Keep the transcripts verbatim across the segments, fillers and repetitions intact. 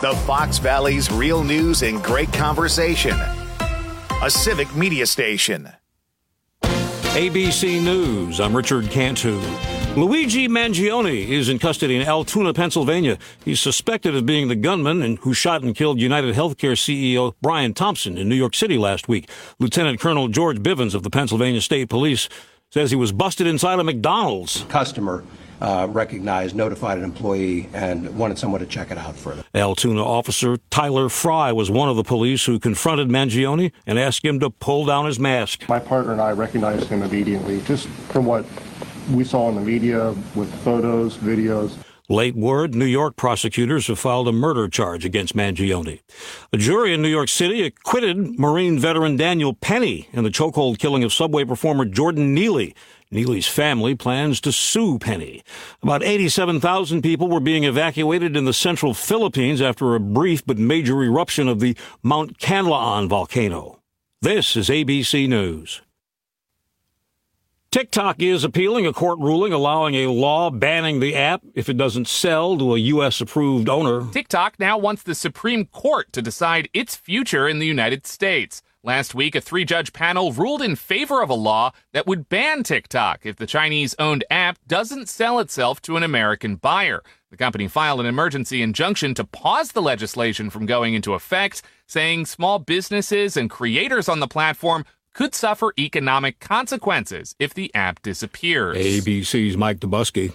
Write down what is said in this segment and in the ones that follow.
the Fox Valley's real news and great conversation. A Civic Media station. A B C News, I'm Richard Cantu. Luigi Mangione is in custody in Altoona, Pennsylvania. He's suspected of being the gunman and who shot and killed United Healthcare C E O Brian Thompson in New York City last week. Lieutenant Colonel George Bivens of the Pennsylvania State Police says he was busted inside a McDonald's. Customer uh, recognized, notified an employee, and wanted someone to check it out further. Altoona officer Tyler Fry was one of the police who confronted Mangione and asked him to pull down his mask. My partner and I recognized him immediately, just from what we saw in the media with photos, videos. Late word, New York prosecutors have filed a murder charge against Mangione. A jury in New York City acquitted Marine veteran Daniel Penny in the chokehold killing of Subway performer Jordan Neely. Neely's family plans to sue Penny. About eighty-seven thousand people were being evacuated in the central Philippines after a brief but major eruption of the Mount Canlaon volcano. This is A B C News. TikTok is appealing a court ruling allowing a law banning the app if it doesn't sell to a U S-approved owner. TikTok now wants the Supreme Court to decide its future in the United States. Last week, a three-judge panel ruled in favor of a law that would ban TikTok if the Chinese-owned app doesn't sell itself to an American buyer. The company filed an emergency injunction to pause the legislation from going into effect, saying small businesses and creators on the platform could suffer economic consequences if the app disappears. A B C's Mike Dubusky.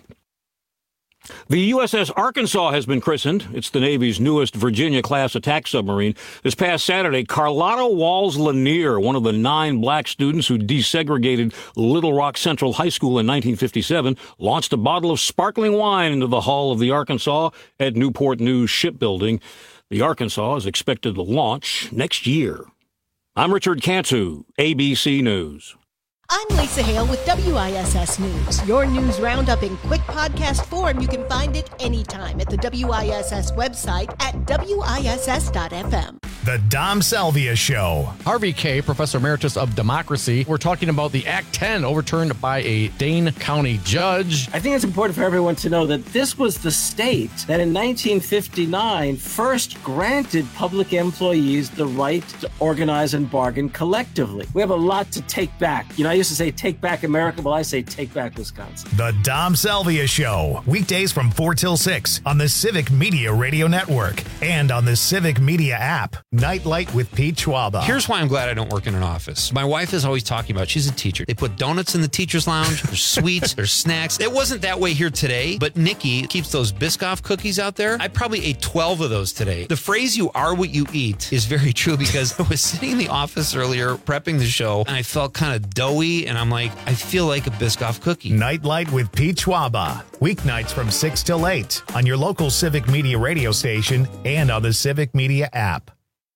The U S S Arkansas has been christened. It's the Navy's newest Virginia-class attack submarine. This past Saturday, Carlotta Walls Lanier, one of the nine black students who desegregated Little Rock Central High School in nineteen fifty-seven, launched a bottle of sparkling wine into the hull of the Arkansas at Newport News Shipbuilding. The Arkansas is expected to launch next year. I'm Richard Cantu, A B C News. I'm Lisa Hale with W I S S News. Your news roundup in quick podcast form. You can find it anytime at the W I S S website at W I S S dot F M. The Dom Salvia Show. Harvey Kaye, Professor Emeritus of Democracy. We're talking about the Act ten overturned by a Dane County judge. I think it's important for everyone to know that this was the state that in nineteen fifty-nine first granted public employees the right to organize and bargain collectively. We have a lot to take back. You know, I used to say take back America, well, I say take back Wisconsin. The Dom Salvia Show. Weekdays from four till six on the Civic Media Radio Network and on the Civic Media app. Nightlight with Pete Schwaba. Here's why I'm glad I don't work in an office. My wife is always talking about, she's a teacher. They put donuts in the teacher's lounge. There's sweets. There's snacks. It wasn't that way here today, but Nikki keeps those Biscoff cookies out there. I probably ate twelve of those today. The phrase you are what you eat is very true because I was sitting in the office earlier prepping the show and I felt kind of doughy and I'm like, I feel like a Biscoff cookie. Nightlight with Pete Schwaba. Weeknights from six till eight on your local Civic Media radio station and on the Civic Media app.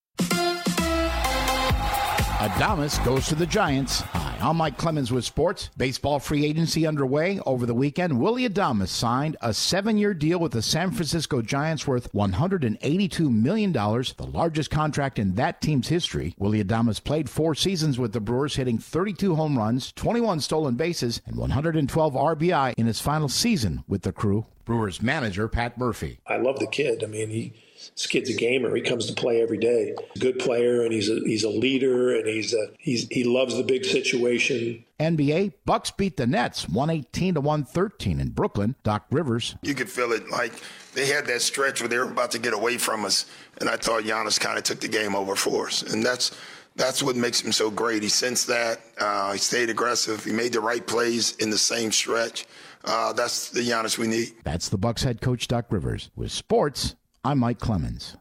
Adames goes to the Giants. Hi, I'm Mike Clemens with sports. Baseball free agency underway. Over the weekend, Willy Adames signed a seven-year deal with the San Francisco Giants worth one hundred eighty-two million dollars, the largest contract in that team's history. Willy Adames played four seasons with the Brewers, hitting thirty-two home runs, twenty-one stolen bases, and one hundred twelve R B I in his final season with the crew. Brewers manager Pat Murphy. I love the kid. I mean, he this kid's a gamer. He comes to play every day. He's a good player, and he's a he's a leader, and he's a he's he loves the big situation. N B A, Bucks beat the Nets one eighteen to one thirteen in Brooklyn. Doc Rivers. You could feel it like they had that stretch where they were about to get away from us, and I thought Giannis kind of took the game over for us, and that's that's what makes him so great. He sensed that. Uh, he stayed aggressive. He made the right plays in the same stretch. Uh, that's the Giannis we need. That's the Bucks head coach, Doc Rivers. With sports, I'm Mike Clemens.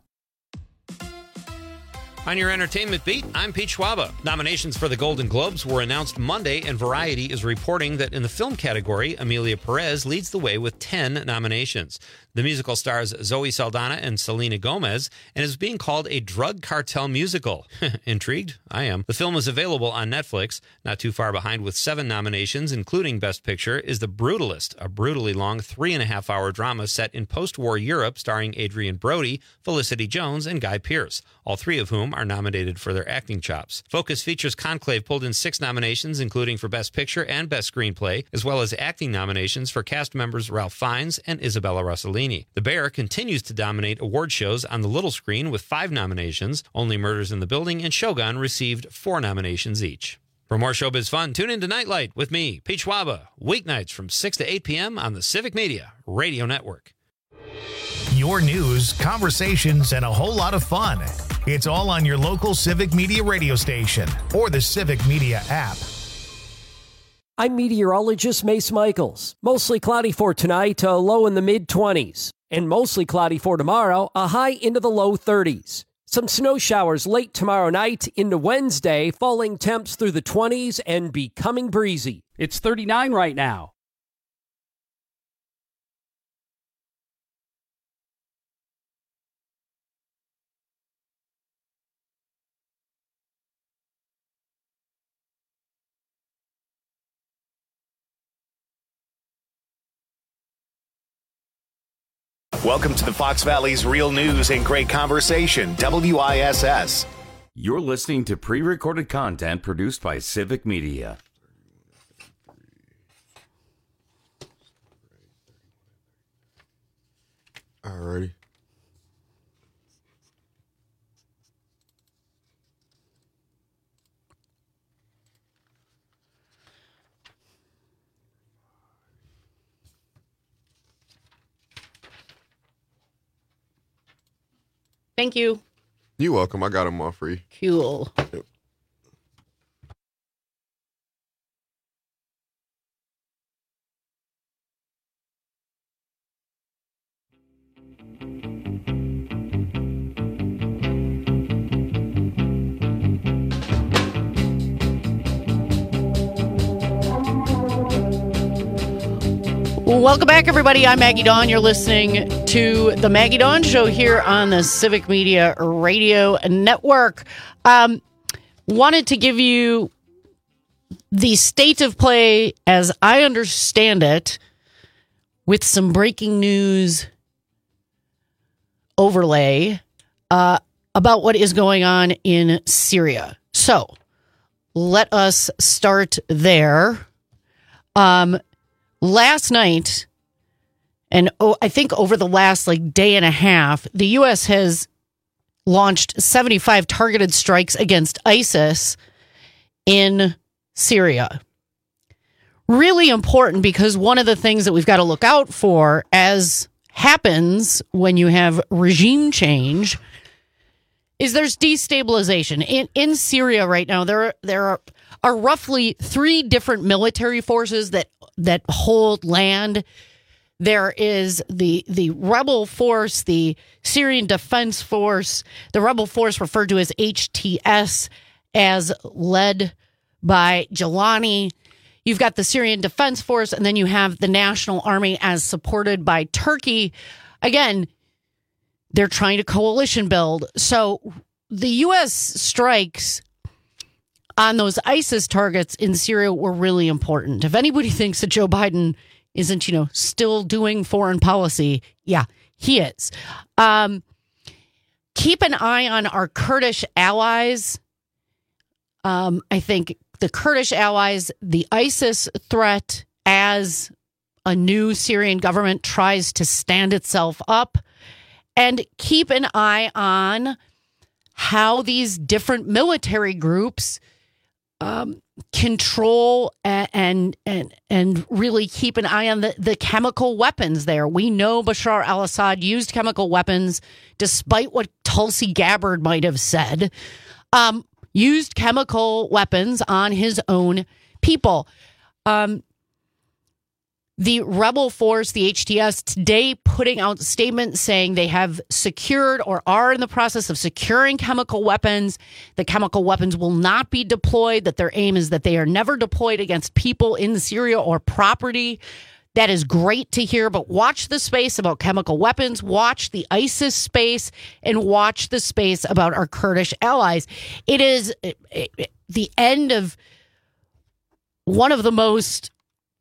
On your entertainment beat, I'm Pete Schwaba. Nominations for the Golden Globes were announced Monday, and Variety is reporting that in the film category, Emilia Perez leads the way with ten nominations. The musical stars Zoe Saldana and Selena Gomez and is being called a drug cartel musical. Intrigued? I am. The film is available on Netflix. Not too far behind with seven nominations, including Best Picture, is The Brutalist, a brutally long three and a half hour drama set in post-war Europe starring Adrian Brody, Felicity Jones, and Guy Pearce, all three of whom are are nominated for their acting chops. Focus Features Conclave pulled in six nominations, including for Best Picture and Best Screenplay, as well as acting nominations for cast members Ralph Fiennes and Isabella Rossellini. The Bear continues to dominate award shows on the little screen with five nominations. Only Murders in the Building and Shogun received four nominations each. For more showbiz fun, tune in to Nightlight with me, Pete Schwaba, weeknights from six to eight p.m. on the Civic Media Radio Network. Your news, conversations, and a whole lot of fun. It's all on your local Civic Media radio station or the Civic Media app. I'm meteorologist Mace Michaels. Mostly cloudy for tonight, a low in the mid-twenties. And mostly cloudy for tomorrow, a high into the low thirties. Some snow showers late tomorrow night into Wednesday, falling temps through the twenties and becoming breezy. It's thirty-nine right now. Welcome to the Fox Valley's Real News and Great Conversation, W I S S. You're listening to pre-recorded content produced by Civic Media. Alrighty. Thank you. You're welcome. I got them all free. Cool. Yep. Welcome back, everybody. I'm Maggie Dawn. You're listening to the Maggie Dawn Show here on the Civic Media Radio Network. Um, wanted to give you the state of play as I understand it with some breaking news overlay uh, about what is going on in Syria. So let us start there. Um, Last night, and oh, I think over the last like day and a half, the U S has launched seventy-five targeted strikes against ISIS in Syria. Really important because one of the things that we've got to look out for, as happens when you have regime change, is there's destabilization. In in Syria right now, there there are, are roughly three different military forces that that hold land. There is the the rebel force, the Syrian Defense Force, the rebel force referred to as H T S, as led by Jalani. You've got the Syrian Defense Force, and then you have the National Army as supported by Turkey. Again, they're trying to coalition build. So the U S strikes on those ISIS targets in Syria were really important. If anybody thinks that Joe Biden isn't, you know, still doing foreign policy, yeah, he is. Um, keep an eye on our Kurdish allies. Um, I think the Kurdish allies, the ISIS threat as a new Syrian government tries to stand itself up, and keep an eye on how these different military groups Um, control and and and really keep an eye on the, the chemical weapons there. We know Bashar al-Assad used chemical weapons, despite what Tulsi Gabbard might have said, um, used chemical weapons on his own people. Um, the rebel force, the H T S, today putting out statements saying they have secured or are in the process of securing chemical weapons. The chemical weapons will not be deployed, that their aim is that they are never deployed against people in Syria or property. That is great to hear, but watch the space about chemical weapons, watch the ISIS space, and watch the space about our Kurdish allies. It is the end of one of the most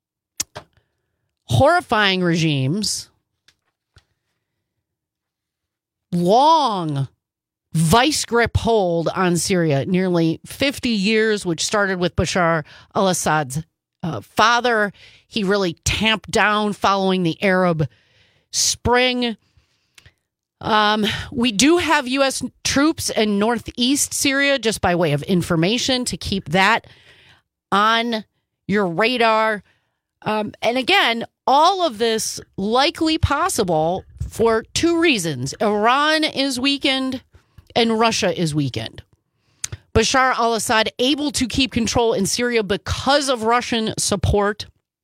horrifying regimes, long vice grip hold on Syria, nearly fifty years, which started with Bashar al-Assad's uh, father. He really tamped down following the Arab Spring. Um, we do have U S troops in northeast Syria, just by way of information, to keep that on your radar. Um, and again, all of this likely possible for two reasons. Iran is weakened and Russia is weakened. Bashar al-Assad able to keep control in Syria because of Russian support.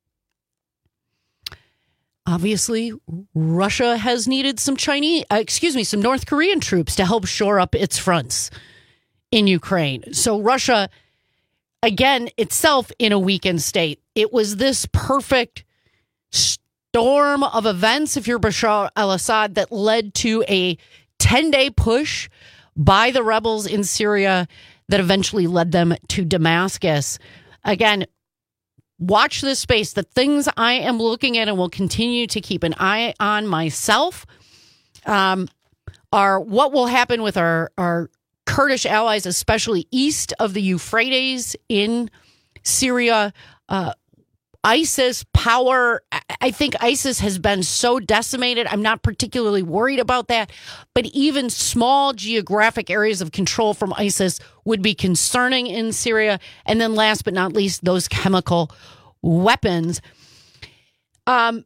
Obviously, Russia has needed some Chinese, uh, excuse me, some North Korean troops to help shore up its fronts in Ukraine. So Russia, again, itself in a weakened state. It was this perfect storm of events, if you're Bashar al-Assad, that led to a ten-day push by the rebels in Syria that eventually led them to Damascus. Again, watch this space. The things I am looking at and will continue to keep an eye on myself um, are what will happen with our, our Kurdish allies, especially east of the Euphrates in Syria. Uh, ISIS power, I think ISIS has been so decimated. I'm not particularly worried about that. But even small geographic areas of control from ISIS would be concerning in Syria. And then last but not least, those chemical weapons. Um,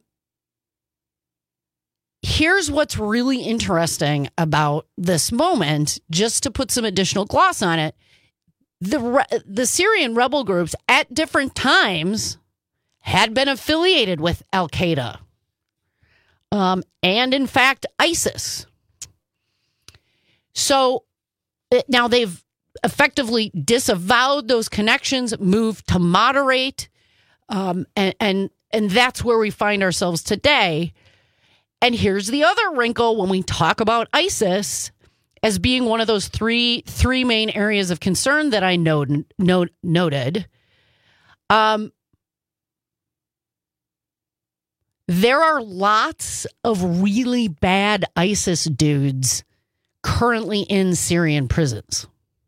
here's what's really interesting about this moment, just to put some additional gloss on it. The, the Syrian rebel groups at different times had been affiliated with Al-Qaeda um, and, in fact, ISIS. So now they've effectively disavowed those connections, moved to moderate, um, and, and, and that's where we find ourselves today. And here's the other wrinkle when we talk about ISIS as being one of those three three main areas of concern that I note, note, noted. Um, There are lots of really bad ISIS dudes currently in Syrian prisons.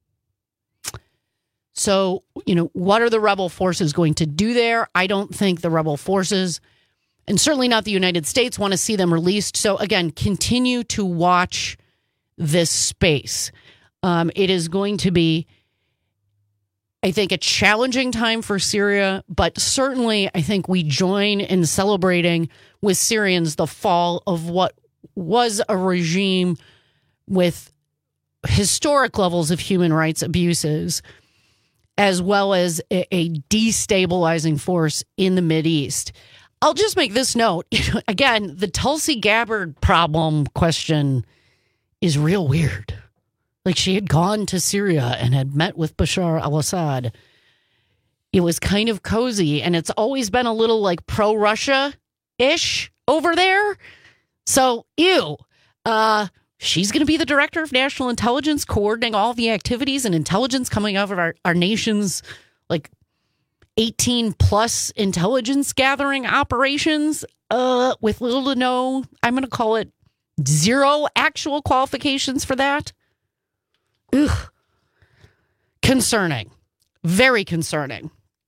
So, you know, what are the rebel forces going to do there? I don't think the rebel forces, and certainly not the United States, want to see them released. So, again, continue to watch this space. Um, it is going to be, I think, a challenging time for Syria, but certainly I think we join in celebrating with Syrians the fall of what was a regime with historic levels of human rights abuses, as well as a, a destabilizing force in the Mideast. I'll just make this note. Again, the Tulsi Gabbard problem question is real weird. Like, she had gone to Syria and had met with Bashar al-Assad. It was kind of cozy, and it's always been a little like pro-Russia-ish over there. So, ew. Uh, she's going to be the director of national intelligence, coordinating all the activities and intelligence coming out of our, our nation's, like, eighteen-plus intelligence gathering operations uh, with little to no, I'm going to call it zero actual qualifications for that. Ugh. Concerning. Very concerning.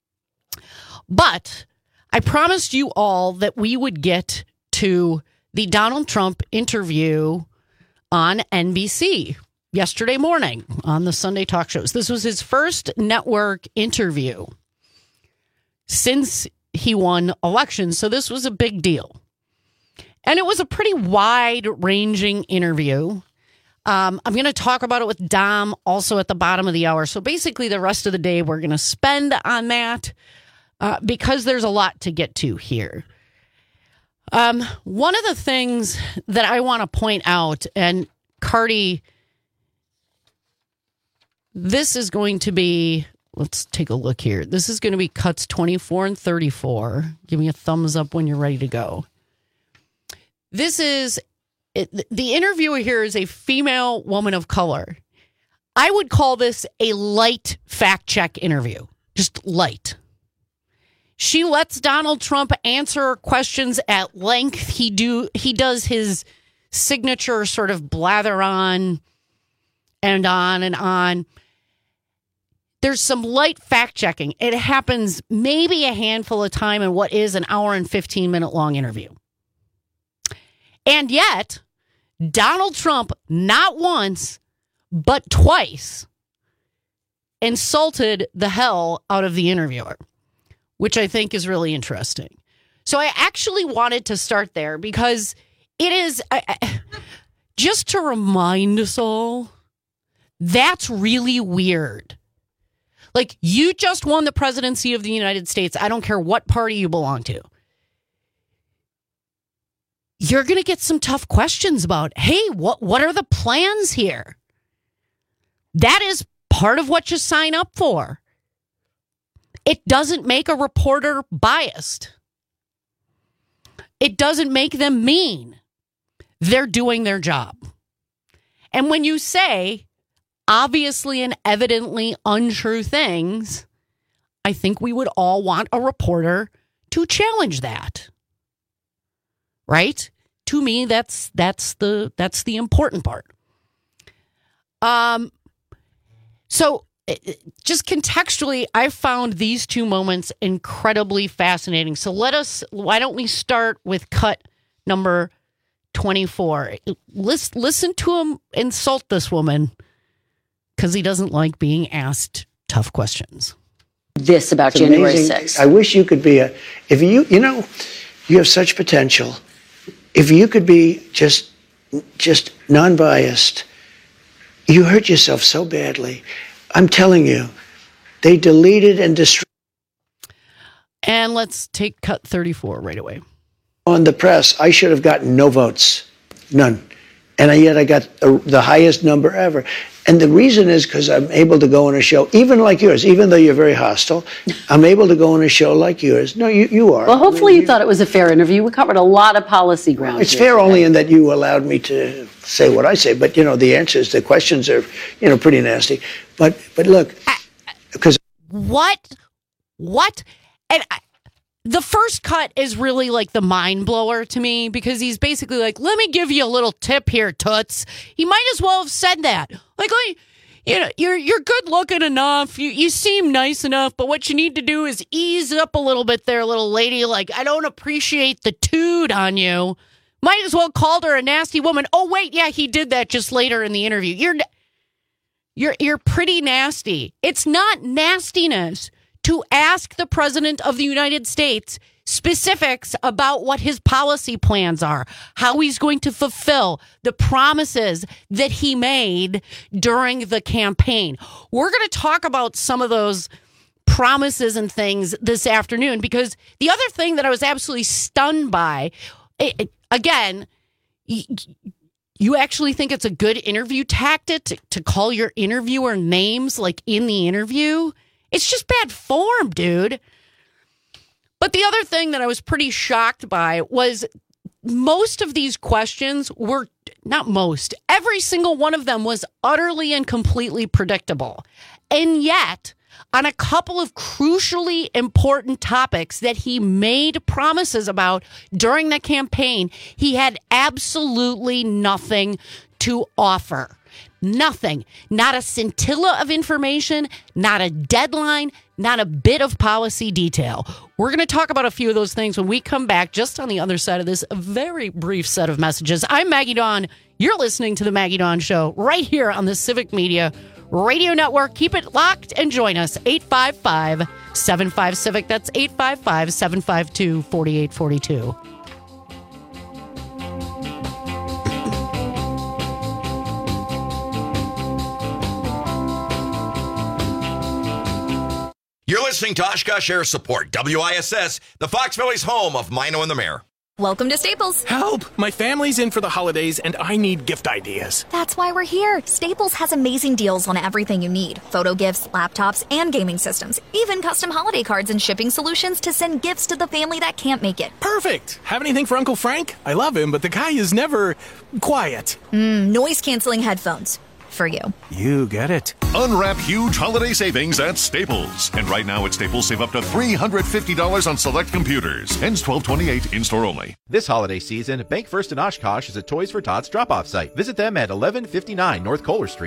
But I promised you all that we would get to the Donald Trump interview on N B C yesterday morning on the Sunday talk shows. This was his first network interview since he won elections, so this was a big deal. And it was a pretty wide-ranging interview. Um, I'm going to talk about it with Dom also at the bottom of the hour. So basically the rest of the day we're going to spend on that uh, because there's a lot to get to here. Um, one of the things that I want to point out, and Cardi, this is going to be, let's take a look here. This is going to be cuts twenty-four and thirty-four. Give me a thumbs up when you're ready to go. This is It, the interviewer here is a female woman of color. I would call this a light fact check interview. Just light. She lets Donald Trump answer questions at length. He do he does his signature sort of blather on and on and on. There's some light fact-checking. It happens maybe a handful of time in what is an hour and fifteen minute long interview. And yet, Donald Trump, not once, but twice, insulted the hell out of the interviewer, which I think is really interesting. So I actually wanted to start there because it is, I, I, just to remind us all, that's really weird. Like, you just won the presidency of the United States. I don't care what party you belong to. You're going to get some tough questions about, hey, what, what are the plans here? That is part of what you sign up for. It doesn't make a reporter biased. It doesn't make them mean. They're doing their job. And when you say obviously and evidently untrue things, I think we would all want a reporter to challenge that. Right? To me, that's that's the that's the important part. Um so just contextually, I found these two moments incredibly fascinating. So let us, why don't we start with cut number twenty-four? Listen, listen to him insult this woman because he doesn't like being asked tough questions. This about It's January amazing. sixth. I wish you could be a, if you, you know, you have such potential. If you could be just, just non-biased, you hurt yourself so badly. I'm telling you, they deleted and destroyed. And let's take cut thirty-four right away. On the press, I should have gotten no votes, none. And yet I got a, the highest number ever. And the reason is because I'm able to go on a show, even like yours, even though you're very hostile, I'm able to go on a show like yours. No, you, you are. Well, hopefully you thought it was a fair interview. We covered a lot of policy ground. It's here fair today. only in that you allowed me to say what I say. But, you know, the answers, the questions are, you know, pretty nasty. But, but look, because... What? What? And I, the first cut is really like the mind blower to me because he's basically like, let me give you a little tip here, Toots. He might as well have said that. Like, like you know, you're you're good looking enough. You you seem nice enough, but what you need to do is ease up a little bit there, little lady. Like, I don't appreciate the tood on you. Might as well called her a nasty woman. Oh wait, yeah, he did that just later in the interview. You're you're you're pretty nasty. It's not nastiness to ask the president of the United States specifics about what his policy plans are, how he's going to fulfill the promises that he made during the campaign. We're going to talk about some of those promises and things this afternoon because the other thing that I was absolutely stunned by, it, it, again, y- you actually think it's a good interview tactic to, to call your interviewer names like in the interview? It's just bad form, dude. But the other thing that I was pretty shocked by was most of these questions were, not most, every single one of them was utterly and completely predictable. And yet, on a couple of crucially important topics that he made promises about during the campaign, he had absolutely nothing to offer. Nothing. Not a scintilla of information, not a deadline, not a bit of policy detail. We're going to talk about a few of those things when we come back just on the other side of this very brief set of messages. I'm Maggie Dawn. You're listening to The Maggie Dawn Show right here on the Civic Media Radio Network. Keep it locked and join us. eight five five, seven five, CIVIC. That's eight five five, seven five two, four eight four two. You're listening to Oshkosh Air Support, W I S S, the Fox Valley's home of Mino and the Mayor. Welcome to Staples. Help! My family's in for the holidays and I need gift ideas. That's why we're here. Staples has amazing deals on everything you need. Photo gifts, laptops, and gaming systems. Even custom holiday cards and shipping solutions to send gifts to the family that can't make it. Perfect! Have anything for Uncle Frank? I love him, but the guy is never quiet. Mm, noise-canceling headphones. For you. You get it. Unwrap huge holiday savings at Staples. And right now at Staples, save up to three hundred fifty dollars on select computers. Ends twelve twenty-eight, in-store only. This holiday season, Bank First in Oshkosh is a Toys for Tots drop-off site. Visit them at eleven fifty-nine North Kohler Street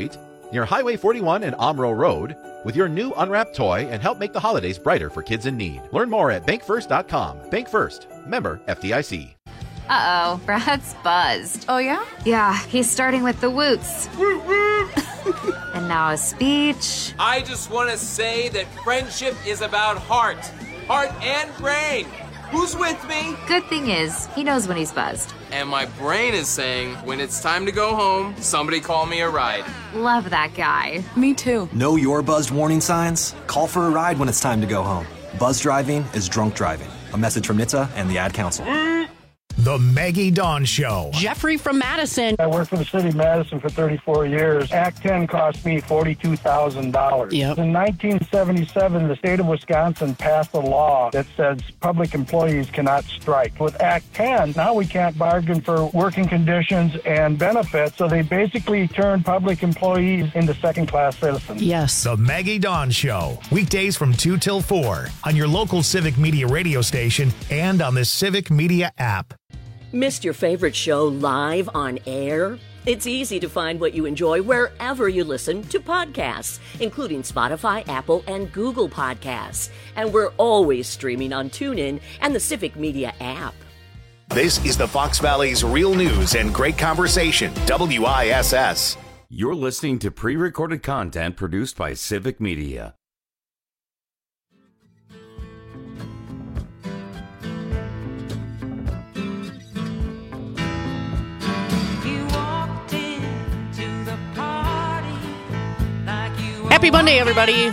near Highway forty-one and Omro Road, with your new unwrapped toy and help make the holidays brighter for kids in need. Learn more at bank first dot com. Bank First, member F D I C. Uh-oh, Brad's buzzed. Oh, yeah? Yeah, he's starting with the woots. And now a speech. I just want to say that friendship is about heart. Heart and brain. Who's with me? Good thing is, he knows when he's buzzed. And my brain is saying, when it's time to go home, somebody call me a ride. Love that guy. Me too. Know your buzzed warning signs? Call for a ride when it's time to go home. Buzz driving is drunk driving. A message from N H T S A and the Ad Council. The Maggie Dawn Show. Jeffrey from Madison. I worked for the city of Madison for thirty-four years. Act ten cost me forty-two thousand dollars. Yep. In nineteen seventy-seven, the state of Wisconsin passed a law that says public employees cannot strike. With Act ten, now we can't bargain for working conditions and benefits, so they basically turned public employees into second-class citizens. Yes. The Maggie Dawn Show. Weekdays from two till four on your local Civic Media radio station and on the Civic Media app. Missed your favorite show live on air? It's easy to find what you enjoy wherever you listen to podcasts, including Spotify, Apple, and Google Podcasts. And we're always streaming on TuneIn and the Civic Media app. This is the Fox Valley's Real News and Great Conversation, W I S S. You're listening to pre-recorded content produced by Civic Media. Happy Monday, everybody.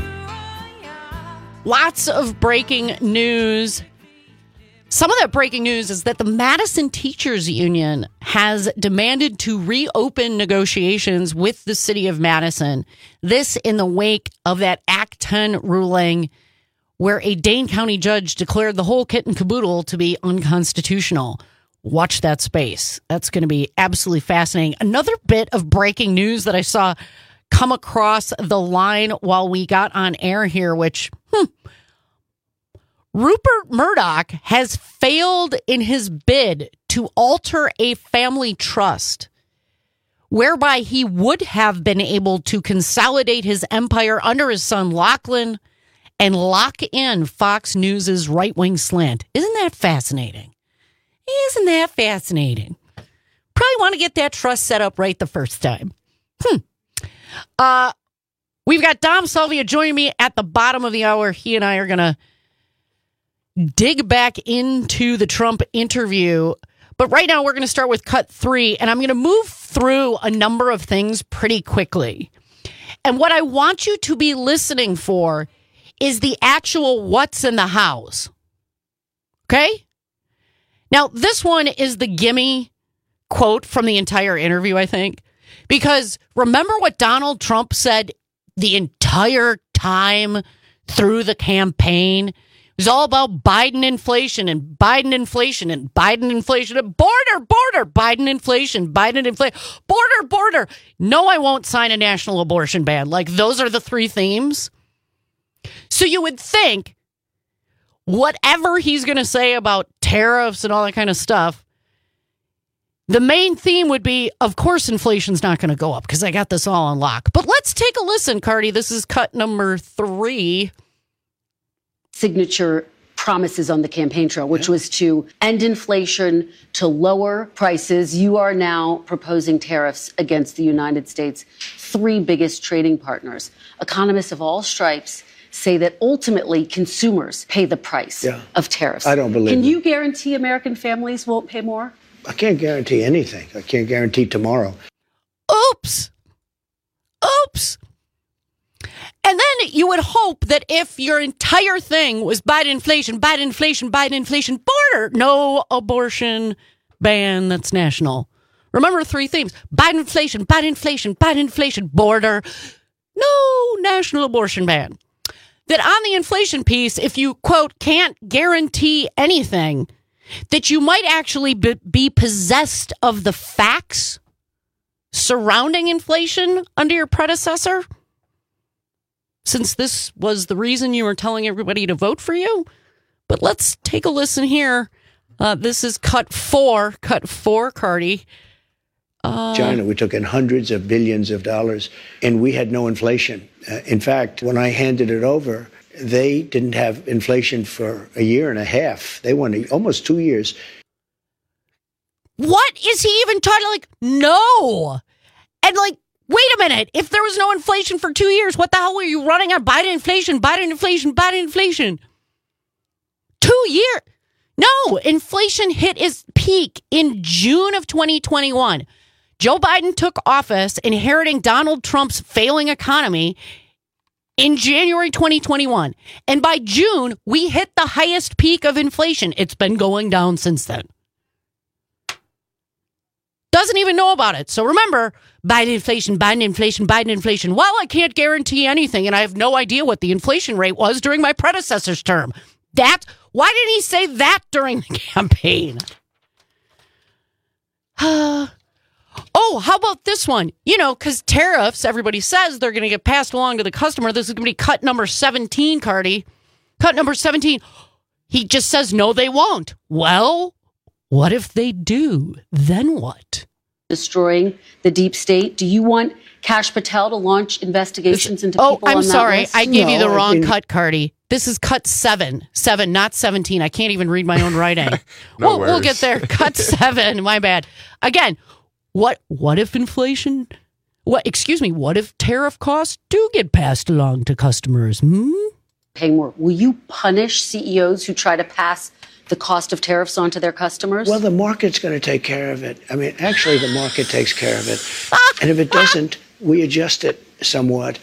Lots of breaking news. Some of that breaking news is that the Madison Teachers Union has demanded to reopen negotiations with the city of Madison. This in the wake of that Act ten ruling where a Dane County judge declared the whole kit and caboodle to be unconstitutional. Watch that space. That's going to be absolutely fascinating. Another bit of breaking news that I saw come across the line while we got on air here, which hmm, Rupert Murdoch has failed in his bid to alter a family trust, whereby he would have been able to consolidate his empire under his son Lachlan and lock in Fox News' right-wing slant. Isn't that fascinating? Isn't that fascinating? Probably want to get that trust set up right the first time. Hmm. Uh, we've got Dom Salvia joining me at the bottom of the hour. He and I are going to dig back into the Trump interview. But right now we're going to start with cut three, and I'm going to move through a number of things pretty quickly. And what I want you to be listening for is the actual what's in the house. Okay? Now, this one is the gimme quote from the entire interview, I think. Because remember what Donald Trump said the entire time through the campaign? It was all about Biden inflation and Biden inflation and Biden inflation and border, border, Biden inflation, Biden inflation, border, border. No, I won't sign a national abortion ban. Like, those are the three themes. So you would think whatever he's going to say about tariffs and all that kind of stuff, the main theme would be, of course, inflation's not going to go up because I got this all on lock. But let's take a listen, Cardi. This is cut number three. Signature promises on the campaign trail, which was to end inflation, to lower prices. You are now proposing tariffs against the United States' three biggest trading partners. Economists of all stripes say that ultimately consumers pay the price Yeah. of tariffs. I don't believe Can it. you guarantee American families won't pay more? I can't guarantee anything. I can't guarantee tomorrow. Oops. Oops. And then you would hope that if your entire thing was Biden inflation, Biden inflation, Biden inflation, border, no abortion ban that's national. Remember three themes: Biden inflation, Biden inflation, Biden inflation, border, no national abortion ban. That on the inflation piece, if you, quote, can't guarantee anything, that you might actually be, be possessed of the facts surrounding inflation under your predecessor, since this was the reason you were telling everybody to vote for you. But let's take a listen here. Uh, this is cut four, cut four, Cardi. Uh, China, we took in hundreds of billions of dollars, and we had no inflation. Uh, in fact, when I handed it over, they didn't have inflation for a year and a half. They went almost two years. What is he even talking? Like, no. And like, wait a minute. If there was no inflation for two years, what the hell were you running on? Biden inflation, Biden inflation, Biden inflation. Two years. No, inflation hit its peak in June of twenty twenty-one. Joe Biden took office inheriting Donald Trump's failing economy in January twenty twenty-one. And by June, we hit the highest peak of inflation. It's been going down since then. Doesn't even know about it. So remember, Biden inflation, Biden inflation, Biden inflation. Well, I can't guarantee anything, and I have no idea what the inflation rate was during my predecessor's term. That, why didn't he say that during the campaign? Uh, oh, how about this one? You know, because tariffs, everybody says they're going to get passed along to the customer. This is going to be cut number seventeen, Cardi. Cut number seventeen. He just says, no, they won't. Well, what if they do? Then what? Destroying the deep state. Do you want Kash Patel to launch investigations into oh, people I'm on that sorry. list? I gave No, you the I wrong think- cut, Cardi. This is cut seven. Seven, not seventeen. I can't even read my own writing. No well, we'll worries. get there. Cut seven. My bad. Again, what what if inflation, what, excuse me, what if tariff costs do get passed along to customers? Hmm? Pay more. Will you punish C E Os who try to pass the cost of tariffs on to their customers? Well, the market's going to take care of it. I mean, actually, the market takes care of it. And if it doesn't, we adjust it somewhat.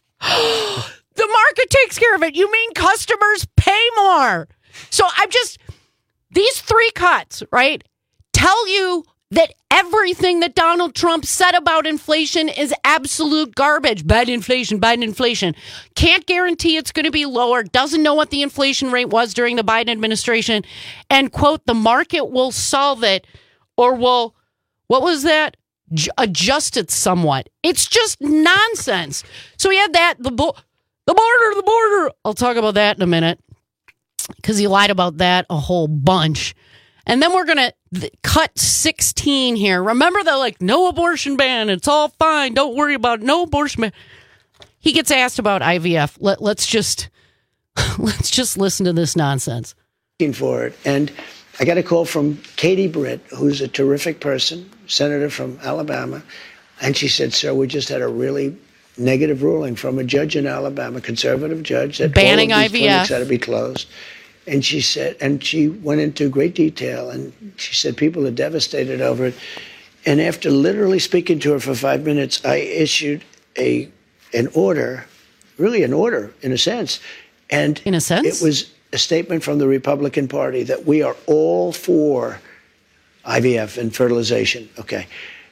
The market takes care of it. You mean customers pay more. So I'm just, these three cuts, right, tell you that everything that Donald Trump said about inflation is absolute garbage. Bad inflation, bad inflation. Can't guarantee it's going to be lower. Doesn't know what the inflation rate was during the Biden administration. And, quote, the market will solve it or will, what was that? J- adjust it somewhat. It's just nonsense. So we had that, the bo- the border, the border. I'll talk about that in a minute because he lied about that a whole bunch. And then we're going to th- cut sixteen here. Remember the like no abortion ban. It's all fine. Don't worry about it. No abortion ban. He gets asked about I V F. Let, let's just let's just listen to this nonsense. For it. And I got a call from Katie Britt, who's a terrific person, senator from Alabama. And she said, sir, we just had a really negative ruling from a judge in Alabama, conservative judge, that banning all of these I V F clinics had to be closed. And she said, and she went into great detail, and she said people are devastated over it. And after literally speaking to her for five minutes, I issued a an order, really an order in a sense. And in a sense, it was a statement from the Republican Party that we are all for I V F and fertilization. Okay.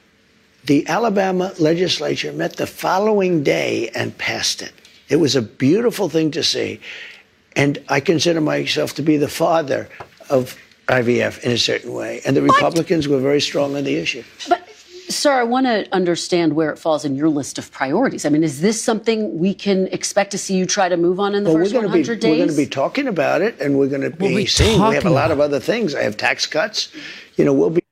The Alabama legislature met the following day and passed it. It was a beautiful thing to see. And I consider myself to be the father of I V F in a certain way. And the Republicans were very strong on the issue. But, sir, I want to understand where it falls in your list of priorities. I mean, is this something we can expect to see you try to move on in the well, first we're gonna one hundred be, days? We're going to be talking about it, and we're going to be, We'll be seeing. We have a lot talking of other things. I have tax cuts. You know, we'll be.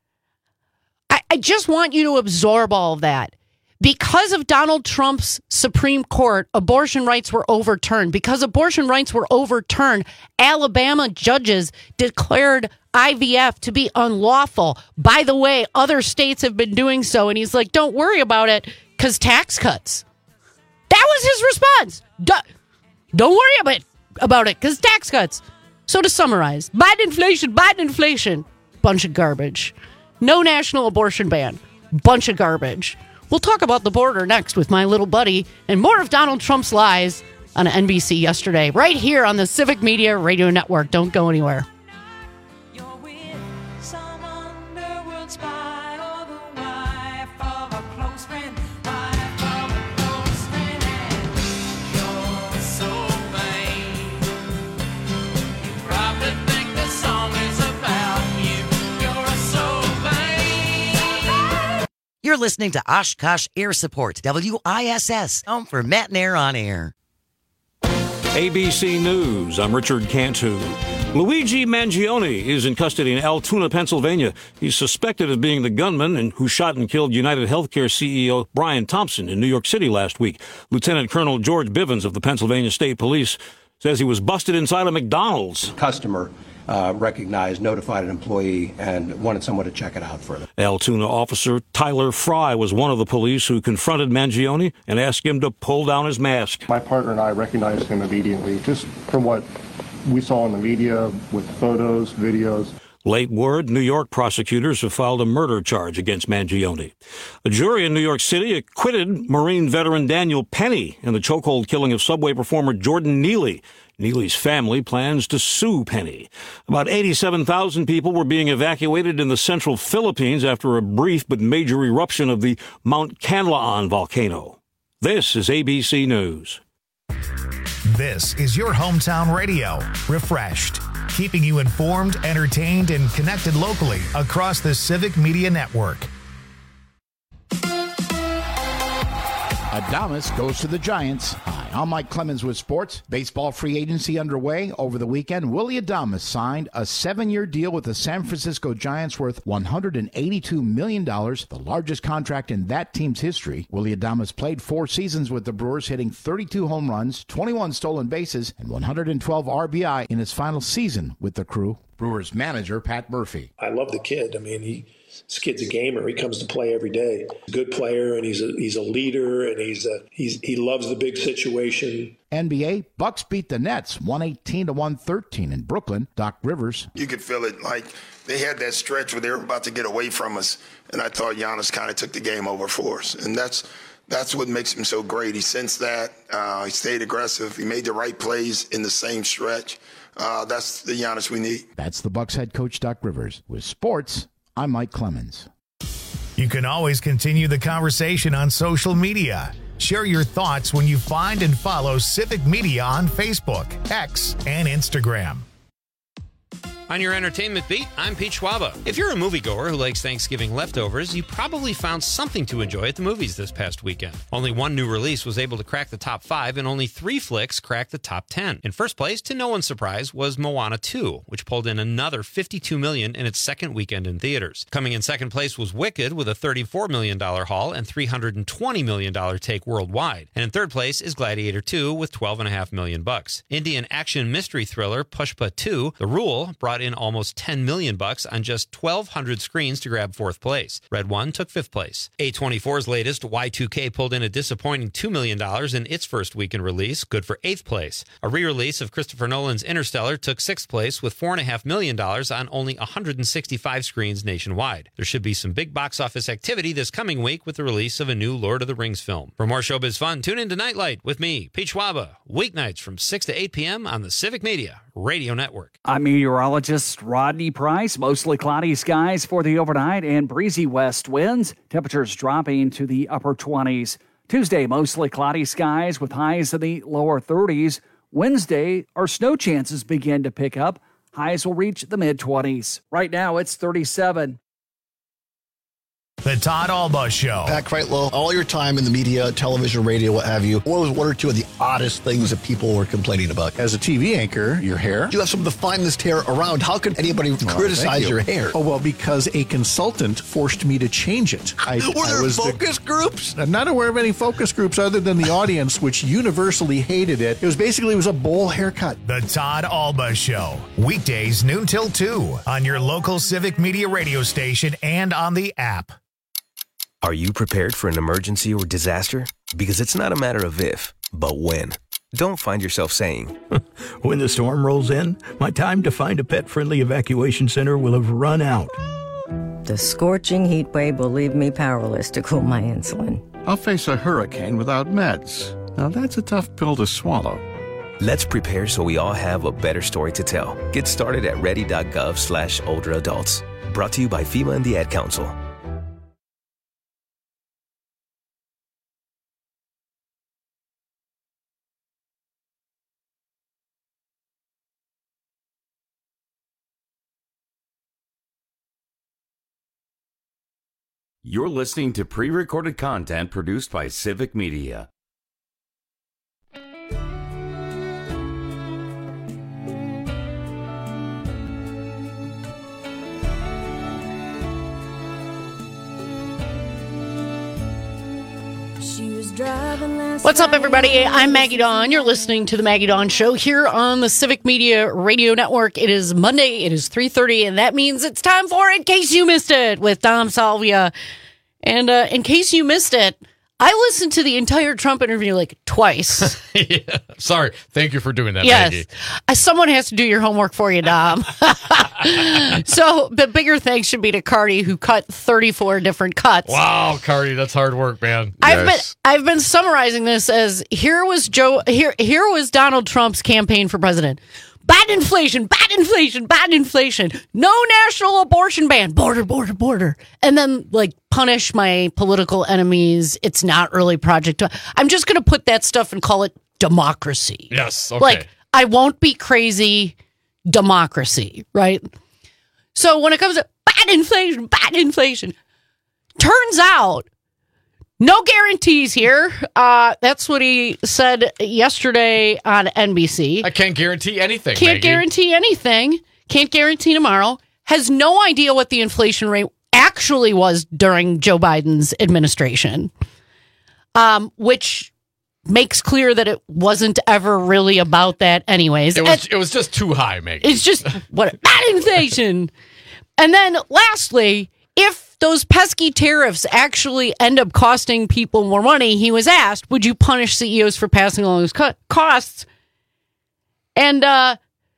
I, I just want you to absorb all of that. Because of Donald Trump's Supreme Court, abortion rights were overturned. Because abortion rights were overturned, Alabama judges declared I V F to be unlawful. By the way, other states have been doing so. And he's like, don't worry about it because tax cuts. That was his response. Du- don't worry about it about it because tax cuts. So to summarize, Biden inflation, Biden inflation, bunch of garbage. No national abortion ban, bunch of garbage. We'll talk about the border next with my little buddy and more of Donald Trump's lies on N B C yesterday, right here on the Civic Media Radio Network. Don't go anywhere. You're listening to Oshkosh Air Support, W I S S, home for Matt and Air on Air. A B C News, I'm Richard Cantu. Luigi Mangione is in custody in Altoona, Pennsylvania. He's suspected of being the gunman and who shot and killed United Healthcare C E O Brian Thompson in New York City last week. Lieutenant Colonel George Bivens of the Pennsylvania State Police says he was busted inside a McDonald's. Customer uh, recognized, notified an employee, and wanted someone to check it out further. Altoona officer Tyler Fry was one of the police who confronted Mangione and asked him to pull down his mask. My partner and I recognized him immediately, just from what we saw in the media with photos, videos. Late word, New York prosecutors have filed a murder charge against Mangione. A jury in New York City acquitted Marine veteran Daniel Penny in the chokehold killing of Subway performer Jordan Neely. Neely's family plans to sue Penny. About eighty-seven thousand people were being evacuated in the central Philippines after a brief but major eruption of the Mount Canlaon volcano. This is A B C News. This is your hometown radio, Refreshed, keeping you informed, entertained, and connected locally across the Civic Media Network. Adames goes to the Giants. Hi, I'm Mike Clemens with sports. Baseball free agency underway. Over the weekend, Willy Adames signed a seven-year deal with the San Francisco Giants worth one hundred eighty-two million dollars, the largest contract in that team's history. Willy Adames played four seasons with the Brewers, hitting thirty-two home runs, twenty-one stolen bases, and one hundred twelve R B I in his final season with the Crew. Brewers manager Pat Murphy. I love the kid. I mean, he... This kid's a gamer. He comes to play every day. He's a good player, and he's a he's a leader, and he's a he's he loves the big situation. N B A, Bucks beat the Nets one eighteen to one thirteen in Brooklyn. Doc Rivers. You could feel it, like they had that stretch where they were about to get away from us, and I thought Giannis kind of took the game over for us, and that's that's what makes him so great. He sensed that. Uh, he stayed aggressive. He made the right plays in the same stretch. Uh, that's the Giannis we need. That's the Bucks head coach, Doc Rivers. With sports, I'm Mike Clemens. You can always continue the conversation on social media. Share your thoughts when you find and follow Civic Media on Facebook, X, and Instagram. On your entertainment beat, I'm Pete Schwaba. If you're a moviegoer who likes Thanksgiving leftovers, you probably found something to enjoy at the movies this past weekend. Only one new release was able to crack the top five, and only three flicks cracked the top ten. In first place, to no one's surprise, was Moana two, which pulled in another fifty-two million dollars in its second weekend in theaters. Coming in second place was Wicked with a thirty-four million dollars haul and three hundred twenty million dollars take worldwide. And in third place is Gladiator two with twelve point five million dollars bucks. Indian action mystery thriller Pushpa two, The Rule, brought in almost ten million bucks on just twelve hundred screens to grab fourth place. Red One took fifth place. A twenty-four's latest Y two K pulled in a disappointing two million dollars in its first weekend release, good for eighth place. A re-release of Christopher Nolan's Interstellar took sixth place with four point five million dollars on only one hundred sixty-five screens nationwide. There should be some big box office activity this coming week with the release of a new Lord of the Rings film. For more showbiz fun, tune in to Nightlight with me, Pete Schwaba, weeknights from six to eight p.m. on the Civic Media Radio Network. I'm meteorologist Rodney Price. Mostly cloudy skies for the overnight and breezy west winds. Temperatures dropping to the upper twenties. Tuesday, mostly cloudy skies with highs in the lower thirties. Wednesday, our snow chances begin to pick up. Highs will reach the mid-twenties. Right now, it's thirty-seven. The Todd Alba Show. Pat Kreitlow, all your time in the media, television, radio, what have you, what was one or two of the oddest things that people were complaining about? As a T V anchor, your hair. You have some of the finest hair around. How could anybody oh, criticize you. your hair? Oh, well, because a consultant forced me to change it. I, were there I was focus the, groups? I'm not aware of any focus groups other than the audience, which universally hated it. It was basically, it was a bowl haircut. The Todd Alba Show. Weekdays noon till two on your local Civic Media radio station and on the app. Are you prepared for an emergency or disaster? Because it's not a matter of if, but when. Don't find yourself saying, when the storm rolls in, my time to find a pet-friendly evacuation center will have run out. The scorching heat wave will leave me powerless to cool my insulin. I'll face a hurricane without meds. Now that's a tough pill to swallow. Let's prepare so we all have a better story to tell. Get started at ready.gov slash older adults. Brought to you by FEMA and the Ad Council. You're listening to pre-recorded content produced by Civic Media. What's up, everybody? I'm Maggie Dawn. You're listening to the Maggie Dawn Show here on the Civic Media Radio Network. It is Monday. It is three thirty, and that means it's time for In Case You Missed It with Dom Salvia. And uh, in case you missed it, I listened to the entire Trump interview like twice. yeah. Sorry. Thank you for doing that, yes. Maggie. Uh, someone has to do your homework for you, Dom. So the bigger thanks should be to Cardi, who cut thirty-four different cuts. Wow, Cardi, that's hard work, man. I've yes. been I've been summarizing this as here was Joe here here was Donald Trump's campaign for president. Bad inflation, bad inflation, bad inflation. No national abortion ban. Border, border, border. And then, like, punish my political enemies. It's not really Project. I'm just going to put that stuff and call it democracy. Yes, okay. Like, I won't be crazy. Democracy, right? So when it comes to bad inflation, bad inflation, turns out no guarantees here. Uh, that's what he said yesterday on N B C. I can't guarantee anything. Can't Maggie. guarantee anything. Can't guarantee tomorrow. Has no idea what the inflation rate actually was during Joe Biden's administration, um, which makes clear that it wasn't ever really about that anyways. It was, And it was just too high, Maggie. it's just what bad inflation. And then lastly, if those pesky tariffs actually end up costing people more money, he was asked, would you punish C E Os for passing along those co- costs? And uh,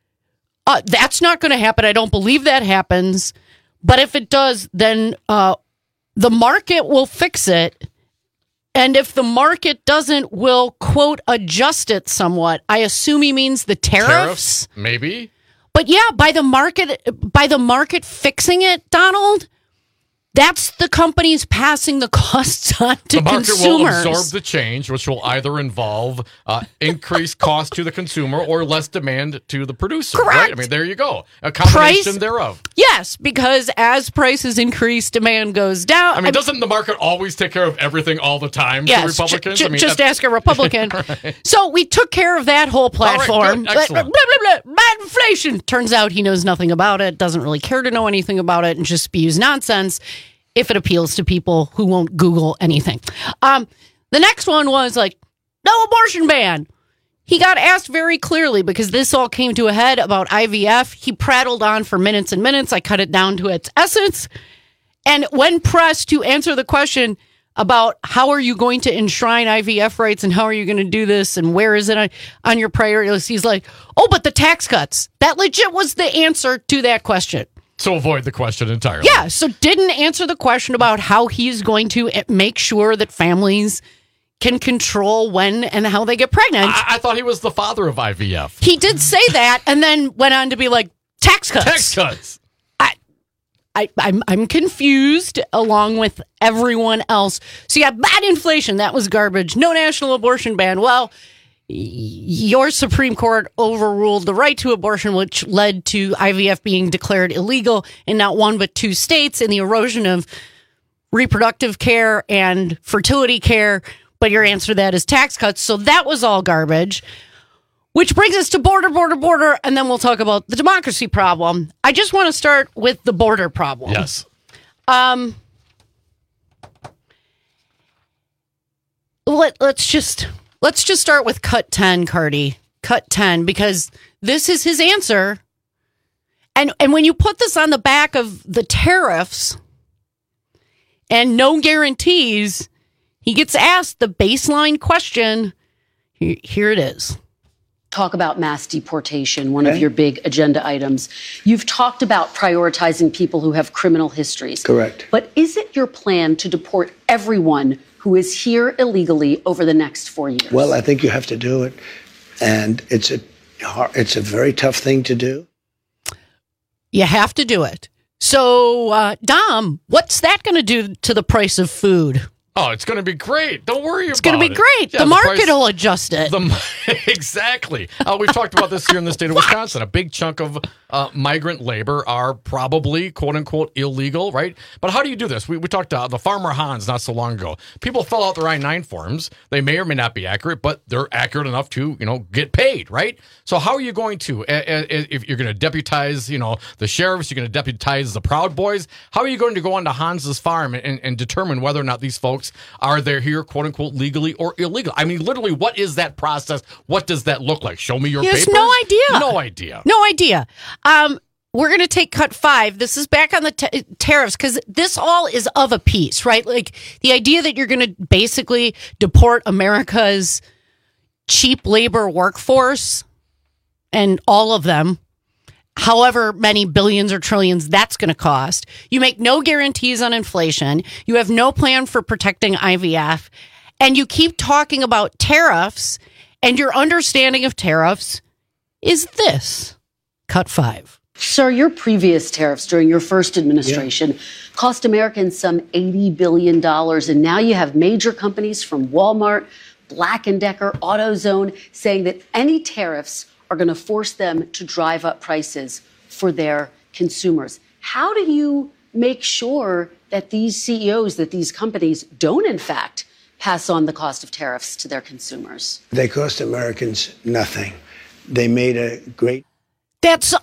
uh, that's not going to happen. I don't believe that happens. But if it does, then uh, the market will fix it. And if the market doesn't, we'll, quote, adjust it somewhat. I assume he means the tariffs. Tariffs, maybe. But yeah, by the market, by the market fixing it, Donald, that's the companies passing the costs on to the market consumers. will absorb the change, which will either involve uh, increased cost to the consumer or less demand to the producer. Correct. Right? I mean, there you go. A combination Price, thereof. Yes, because as prices increase, demand goes down. I mean, doesn't the market always take care of everything all the time Yes, for Republicans? ju- I mean, just that's- ask a Republican. Right. So we took care of that whole All right, platform. good. Excellent. Blah, blah, blah, bad inflation. Turns out he knows nothing about it, doesn't really care to know anything about it, and just spews nonsense if it appeals to people who won't Google anything. Um, the next one was like, no abortion ban. He got asked very clearly because this all came to a head about I V F. He prattled on for minutes and minutes. I cut it down to its essence. And when pressed to answer the question about how are you going to enshrine I V F rights and how are you going to do this and where is it on, on your priority list, he's like, oh, but the tax cuts. That legit was the answer to that question. So avoid the question entirely. Yeah, so didn't answer the question about how he's going to make sure that families can control when and how they get pregnant. I, I thought he was the father of I V F. He did say that and then went on to be like, tax cuts. Tax cuts. I, I, I'm, I'm confused along with everyone else. So yeah, bad inflation, that was garbage. No national abortion ban. Well, your Supreme Court overruled the right to abortion, which led to I V F being declared illegal in not one but two states, and the erosion of reproductive care and fertility care. But your answer to that is tax cuts. So that was all garbage, which brings us to border, border, border, and then we'll talk about the democracy problem. I just want to start with the border problem. Yes. Um. Let, let's just... Let's just start with cut ten, Cardi. Cut ten, because this is his answer. And and when you put this on the back of the tariffs and no guarantees, he gets asked the baseline question. Here, here it is. Talk about mass deportation, one Okay. of your big agenda items. You've talked about prioritizing people who have criminal histories. Correct. But is it your plan to deport everyone who is here illegally over the next four years? Well, I think you have to do it, and it's a hard, it's a very tough thing to do. You have to do it. So, uh, Dom, what's that going to do to the price of food? Oh, it's going to be great. Don't worry It's about it. going to be great. Yeah, the market price- will adjust it. The, exactly. Uh, we've talked about this here in the state of Wisconsin. A big chunk of uh, migrant labor are probably, quote unquote, illegal, right? But how do you do this? We, we talked to uh, the Farmer Hans not so long ago. People fill out their I nine forms. They may or may not be accurate, but they're accurate enough to, you know, get paid, right? So how are you going to, uh, uh, if you're going to deputize, you know, the sheriffs, you're going to deputize the Proud Boys, how are you going to go onto Hans's farm and, and determine whether or not these folks folks, are they here, quote unquote, legally or illegal? I mean, literally, what is that process? What does that look like? Show me your he has papers. no idea. No idea. No idea. Um, we're going to take cut five. This is back on the t- tariffs because this all is of a piece, right? Like the idea that you're going to basically deport America's cheap labor workforce and all of them, however many billions or trillions that's going to cost. You make no guarantees on inflation. You have no plan for protecting I V F. And you keep talking about tariffs, and your understanding of tariffs is this. Cut five. Sir, your previous tariffs during your first administration yeah. cost Americans some eighty billion dollars. And now you have major companies from Walmart, Black and Decker, AutoZone saying that any tariffs are going to force them to drive up prices for their consumers. How do you make sure that these C E Os, that these companies don't, in fact, pass on the cost of tariffs to their consumers? They cost Americans nothing. They made a great... That's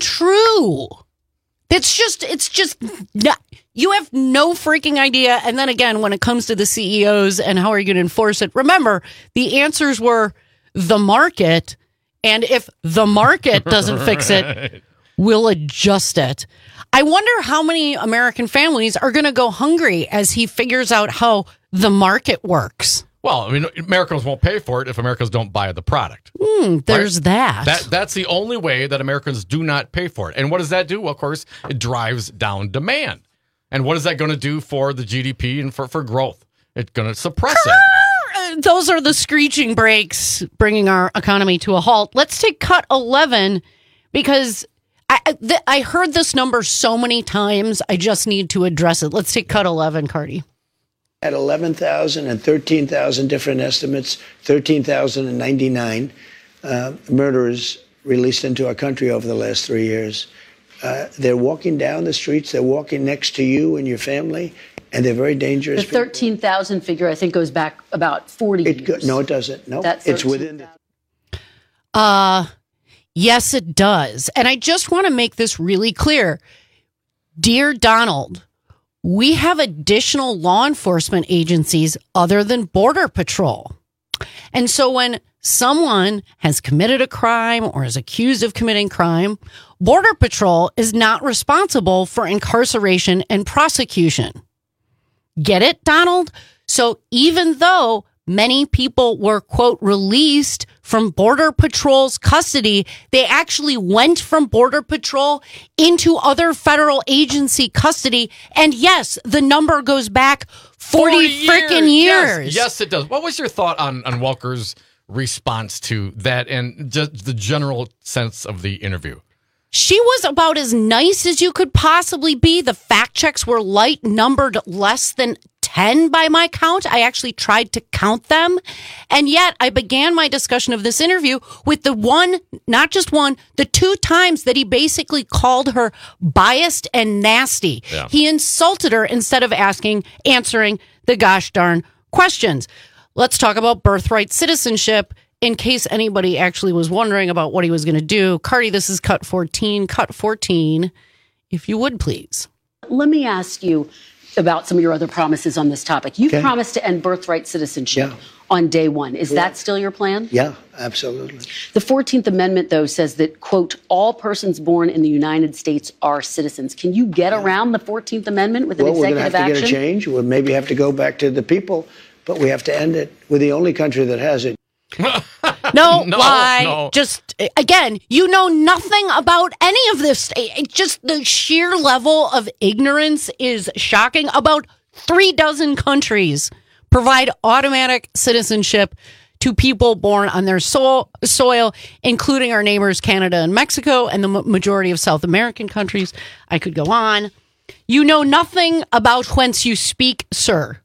untrue. It's just, it's just, not, you have no freaking idea. And then again, when it comes to the C E Os and how are you going to enforce it, remember, the answers were the market. And if the market doesn't fix it, we'll adjust it. I wonder how many American families are going to go hungry as he figures out how the market works. Well, I mean, Americans won't pay for it if Americans don't buy the product. Mm, there's right? that. That. That's the only way that Americans do not pay for it. And what does that do? Well, of course, it drives down demand. And what is that going to do for the G D P and for, for growth? It's going to suppress it. Those are the screeching brakes bringing our economy to a halt. Let's take cut eleven because I, th- I heard this number so many times. I just need to address it. Let's take cut eleven, Cardi. At eleven thousand and thirteen thousand different estimates, thirteen thousand ninety-nine uh, murderers released into our country over the last three years. Uh, they're walking down the streets. They're walking next to you and your family, and they're very dangerous. The thirteen thousand figure, I think, goes back about forty it years. Go, no, it doesn't. No, That's it's within the... Uh, yes, it does. And I just want to make this really clear. Dear Donald, we have additional law enforcement agencies other than Border Patrol. And so when someone has committed a crime or is accused of committing crime, Border Patrol is not responsible for incarceration and prosecution. Get it, Donald? So even though many people were, quote, released from Border Patrol's custody, they actually went from Border Patrol into other federal agency custody. And yes, the number goes back forty freaking years. Yes, yes, it does. What was your thought on, on Welker's response to that and just the general sense of the interview? She was about as nice as you could possibly be. The fact checks were light, numbered less than ten by my count. I actually tried to count them. And yet I began my discussion of this interview with the one, not just one, the two times that he basically called her biased and nasty. Yeah. He insulted her instead of asking, answering the gosh darn questions. Let's talk about birthright citizenship. In case anybody actually was wondering about what he was going to do, Cardi, this is cut fourteen. Cut fourteen, if you would, please. Let me ask you about some of your other promises on this topic. You've okay. promised to end birthright citizenship yeah. on day one. Is yeah. that still your plan? Yeah, absolutely. The fourteenth Amendment, though, says that, quote, all persons born in the United States are citizens. Can you get yeah. around the fourteenth Amendment with well, an executive action? Well, we're going to have to action? get a change. We'll maybe have to go back to the people, but we have to end it. We're the only country that has it. no, no, lie. No. Just, again, you know nothing about any of this. It, just the sheer level of ignorance is shocking. About three dozen countries provide automatic citizenship to people born on their so- soil, including our neighbors, Canada and Mexico, and the m- majority of South American countries. I could go on. You know nothing about whence you speak, sir.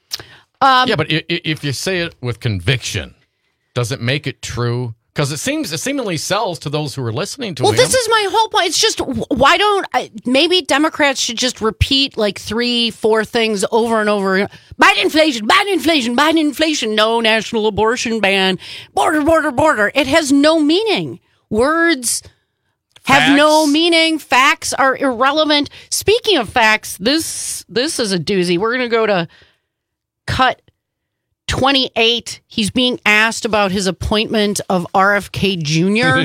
Um, yeah, but if you say it with conviction, does it make it true? Because it seems it seemingly sells to those who are listening to it. Well, this is my whole point. It's just, why don't, maybe Democrats should just repeat like three, four things over and over. Biden inflation, Biden inflation, Biden inflation, no national abortion ban, border, border, border. It has no meaning. Words have facts. no meaning. Facts are irrelevant. Speaking of facts, this this is a doozy. We're going to go to cut twenty-eight. He's being asked about his appointment of R F K Junior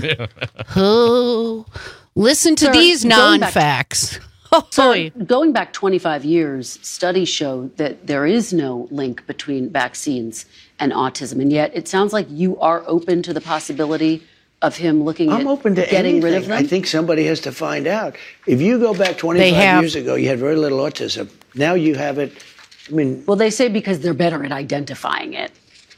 Oh, listen to Sir, these going back- non-facts. So, going back twenty-five years, studies show that there is no link between vaccines and autism. And yet it sounds like you are open to the possibility of him looking I'm at open to getting anything. rid of them. I think somebody has to find out. If you go back twenty-five have- years ago, you had very little autism. Now you have it. I mean, well, they say because they're better at identifying it.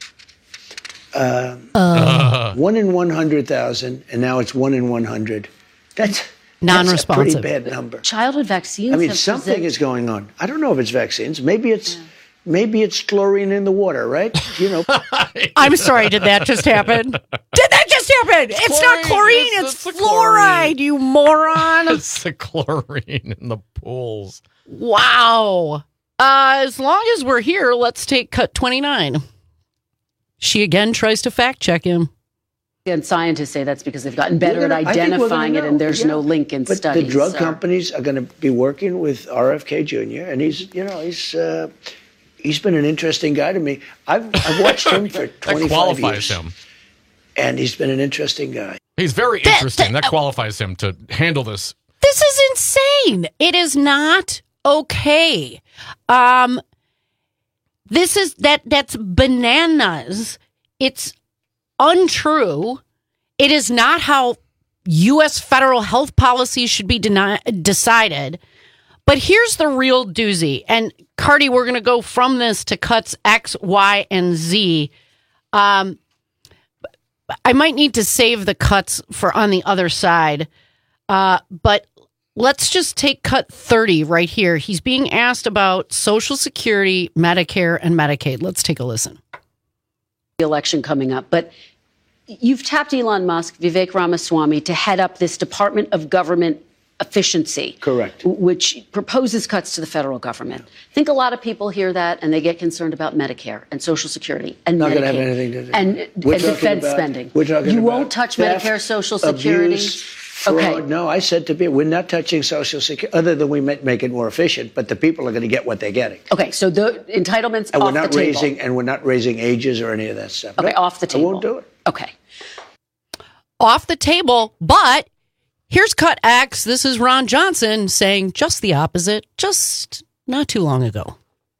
Uh, Uh. one in one hundred thousand, and now it's one in one hundred. That's Non-responsive. That's a pretty bad number. Childhood vaccines. I mean, have something present- is going on. I don't know if it's vaccines. Maybe it's maybe it's chlorine in the water, right? You know. I'm sorry, did that just happen? Did that just happen? It's, not chlorine, it's, it's fluoride, you moron. It's the chlorine in the pools. Wow. Uh, as long as we're here, let's take cut twenty-nine. She again tries to fact check him. And scientists say that's because they've gotten better We're gonna- at I think we're gonna identifying it, know, and there's yeah. no link in But studies. the drug so- companies are going to be working with R F K Junior, and he's, you know, he's uh, he's been an interesting guy to me. I've I've watched him for That twenty-five qualifies years, him. and he's been an interesting guy. He's very interesting. That qualifies him to handle this. This is insane. It is not okay. Um, this is that that's bananas. It's untrue. It is not how U S federal health policy should be deni- decided. But here's the real doozy. And Cardi, we're going to go from this to cuts X, Y, and Z. Um, I might need to save the cuts for on the other side. Uh, but let's just take cut thirty right here. He's being asked about Social Security, Medicare, and Medicaid. Let's take a listen. The election coming up, but you've tapped Elon Musk, Vivek Ramaswamy, to head up this Department of Government Efficiency. Correct. Which proposes cuts to the federal government. I think a lot of people hear that and they get concerned about Medicare and Social Security and Not Medicaid. going to have anything to do. And, We're and talking defense about- spending. We're talking you about won't touch theft, Medicare, Social Security. abuse, fraud. Okay. No, I said to be, we're not touching Social Security, other than we might make it more efficient, but the people are going to get what they're getting. Okay, so the entitlements And off we're not the table. raising, and we're not raising ages or any of that stuff. Okay, No, off the I table. won't do it. Okay. Off the table, but here's cut X. This is Ron Johnson saying just the opposite, just not too long ago.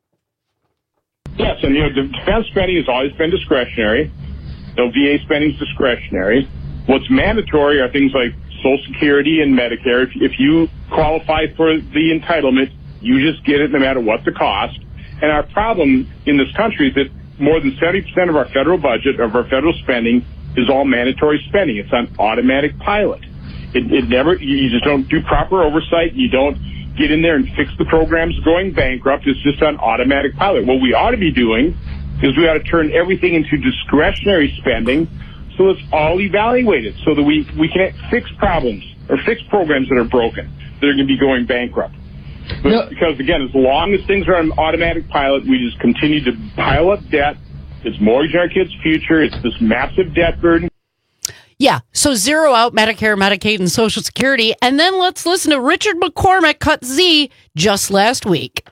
Yes, and you know, the defense spending has always been discretionary. So V A spending is discretionary. What's mandatory are things like Social Security and Medicare. If, if you qualify for the entitlement, you just get it no matter what the cost. And our problem in this country is that more than seventy percent of our federal budget, of our federal spending, is all mandatory spending. It's on automatic pilot. It, it never, you just don't do proper oversight. You don't get in there and fix the programs going bankrupt. It's just on automatic pilot. What we ought to be doing is we ought to turn everything into discretionary spending, so it's all evaluated, so that we, we can fix problems or fix programs that are broken, that are going to be going bankrupt. But No. because, again, as long as things are on automatic pilot, we just continue to pile up debt. It's mortgaging our kids' future. It's this massive debt burden. Yeah, so zero out Medicare, Medicaid, and Social Security. And then let's listen to Richard McCormick, cut Z, just last week.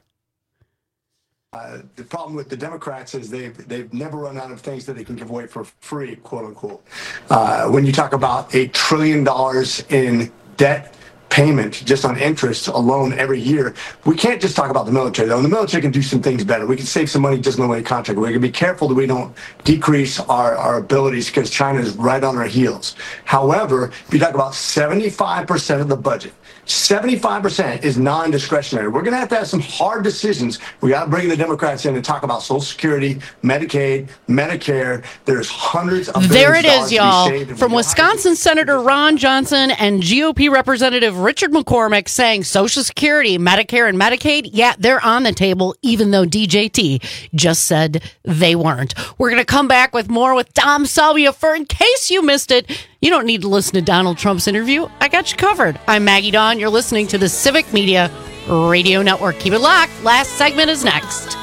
Uh, the problem with the Democrats is they've they've never run out of things that they can give away for free, quote unquote. Uh, when you talk about a trillion dollars in debt payment just on interest alone every year, we can't just talk about the military, though. And the military can do some things better. We can save some money just in the way of contract. We're going to be careful that we don't decrease our, our abilities, because China is right on our heels. However, if you talk about seventy-five percent of the budget, seventy-five percent is non-discretionary. We're going to have to have some hard decisions. We got to bring the Democrats in and talk about Social Security, Medicaid, Medicare. There's hundreds of There it billions of is, dollars to y'all. be saved, and From we don't Wisconsin Senator Ron Johnson and G O P Representative Richard McCormick saying Social Security, Medicare, and Medicaid, yeah, they're on the table, even though D J T just said they weren't. We're going to come back with more with Dom Salvia. For in case you missed it, you don't need to listen to Donald Trump's interview. I got you covered. I'm Maggie Dawn. You're listening to the Civic Media Radio Network. Keep it locked. Last segment is next.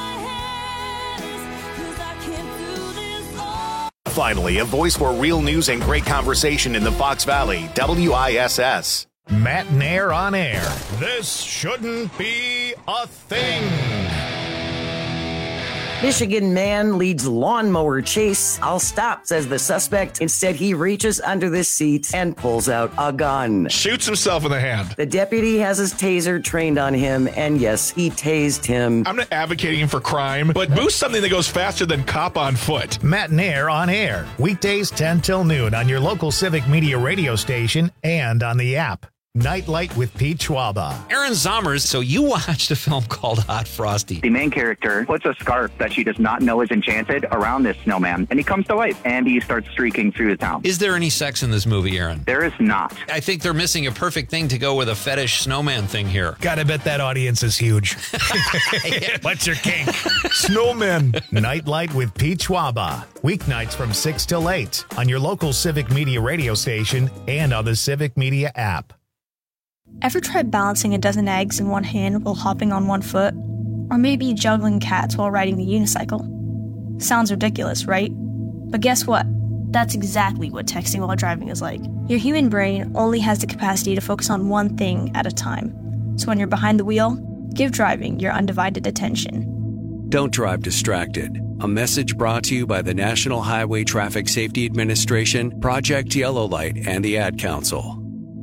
Finally, a voice for real news and great conversation in the Fox Valley, W I S S. Matt Nair on air. This shouldn't be a thing. Michigan man leads lawnmower chase. I'll stop, says the suspect. Instead, he reaches under the seat and pulls out a gun. Shoots himself in the hand. The deputy has his taser trained on him, and yes, he tased him. I'm not advocating for crime, but boost something that goes faster than cop on foot. Matt and Air on air. Weekdays ten till noon on your local Civic Media radio station and on the app. Nightlight with Pete Schwaba. Aaron Zommers, so you watched a film called Hot Frosty. The main character puts a scarf that she does not know is enchanted around this snowman, and he comes to life, and he starts streaking through the town. Is there any sex in this movie, Aaron? There is not. I think they're missing a perfect thing to go with a fetish snowman thing here. Gotta bet that audience is huge. What's your kink? Snowmen. Nightlight with Pete Schwaba. Weeknights from six till eight on your local Civic Media radio station and on the Civic Media app. Ever tried balancing a dozen eggs in one hand while hopping on one foot? Or maybe juggling cats while riding the unicycle? Sounds ridiculous, right? But guess what? That's exactly what texting while driving is like. Your human brain only has the capacity to focus on one thing at a time. So when you're behind the wheel, give driving your undivided attention. Don't drive distracted. A message brought to you by the National Highway Traffic Safety Administration, Project Yellow Light, and the Ad Council.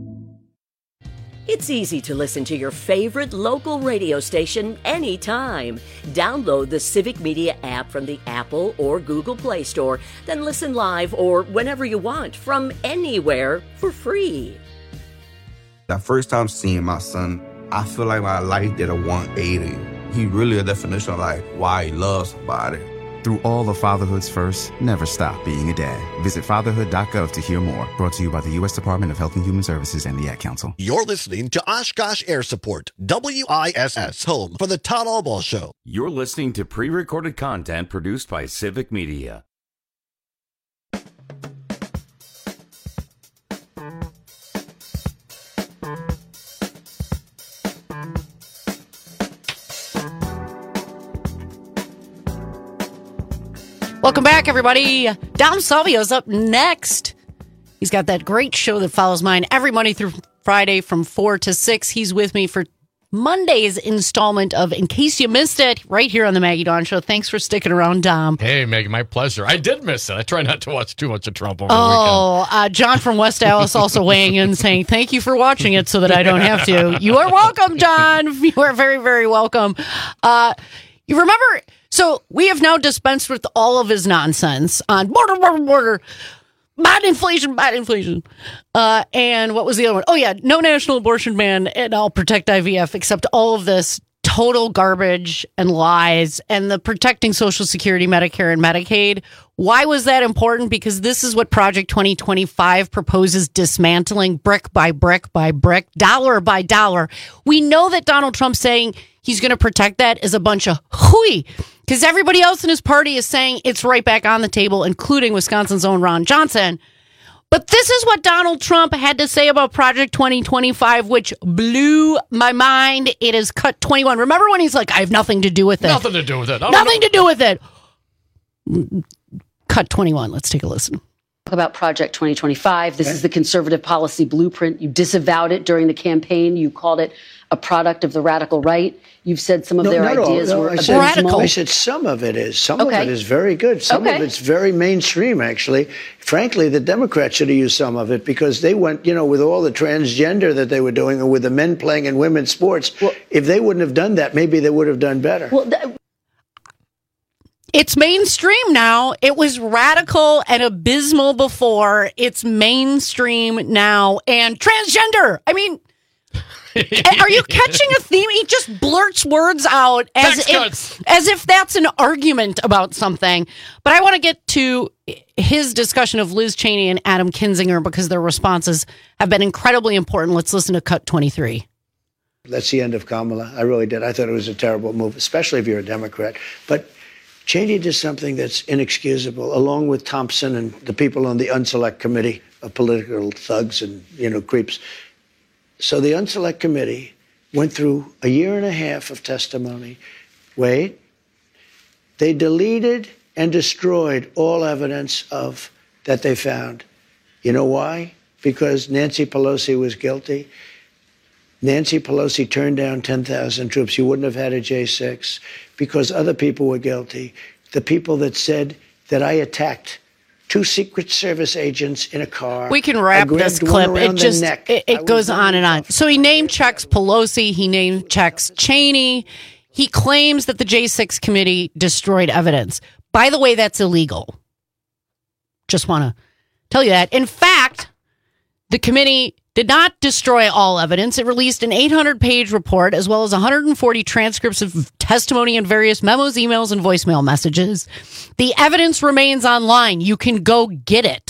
It's easy to listen to your favorite local radio station anytime. Download the Civic Media app from the Apple or Google Play Store, then listen live or whenever you want from anywhere for free. The first time seeing my son, I feel like my life did a one eighty. He really a definition of like why he loves somebody. Through all of fatherhood's first, never stop being a dad. Visit fatherhood dot gov to hear more. Brought to you by the U S Department of Health and Human Services and the Ad Council. You're listening to Oshkosh Air Support, W I S S, home for the Todd Albaugh Show. You're listening to pre-recorded content produced by Civic Media. Welcome back, everybody. Dom Salvio's up next. He's got that great show that follows mine every Monday through Friday from four to six. He's with me for Monday's installment of In Case You Missed It, right here on the Maggie Dawn Show. Thanks for sticking around, Dom. Hey, Maggie, my pleasure. I did miss it. I try not to watch too much of Trump over the Oh, uh, John from West Dallas also weighing in saying, thank you for watching it so that I don't have to. You are welcome, John. You are very, very welcome. Uh, you remember... So we have now dispensed with all of his nonsense on border, border, border, bad inflation, bad inflation. Uh, and what was the other one? Oh, yeah, no national abortion ban, and I'll protect I V F, except all of this total garbage and lies and the protecting Social Security, Medicare, and Medicaid. Why was that important? Because this is what Project twenty twenty-five proposes dismantling brick by brick by brick, dollar by dollar. We know that Donald Trump saying he's going to protect that is a bunch of hooey. Because everybody else in his party is saying it's right back on the table, including Wisconsin's own Ron Johnson. But this is what Donald Trump had to say about Project twenty twenty-five, which blew my mind. It is cut twenty-one. Remember when he's like, I have nothing to do with it. Nothing to do with it. Nothing to do with it. Cut twenty-one. Let's take a listen. Talk about Project twenty twenty-five. This is the conservative policy blueprint. You disavowed it during the campaign. You called it a product of the radical right. You've said some of No, their not all. ideas No, were I said, radical. I said some of it is. Some Okay. of it is very good. Some Okay. of it's very mainstream, actually. Frankly, the Democrats should have used some of it because they went, you know, with all the transgender that they were doing and with the men playing in women's sports. If they wouldn't have done that, maybe they would have done better. Well, th- It's mainstream now. It was radical and abysmal before. It's mainstream now. And transgender. I mean, are you catching a theme? He just blurts words out as if, as if that's an argument about something. But I want to get to his discussion of Liz Cheney and Adam Kinzinger because their responses have been incredibly important. Let's listen to Cut twenty-three. That's the end of Kamala. I really did. I thought it was a terrible move, especially if you're a Democrat. But Cheney did something that's inexcusable, along with Thompson and the people on the Unselect Committee of political thugs and, you know, creeps. So the Unselect Committee went through a year and a half of testimony. Wait. They deleted and destroyed all evidence of that they found. You know why? Because Nancy Pelosi was guilty. Nancy Pelosi turned down ten thousand troops. You wouldn't have had a J six because other people were guilty. The people that said that I attacked two Secret Service agents in a car. We can wrap I grabbed this one clip. around It the just neck. it, I it was goes very on and on. tough. So he name checks Pelosi. He name checks Cheney. He claims that the J six committee destroyed evidence. By the way, that's illegal. Just want to tell you that. In fact, the committee did not destroy all evidence. It released an eight hundred page report as well as one hundred forty transcripts of testimony and various memos, emails, and voicemail messages. The evidence remains online. You can go get it.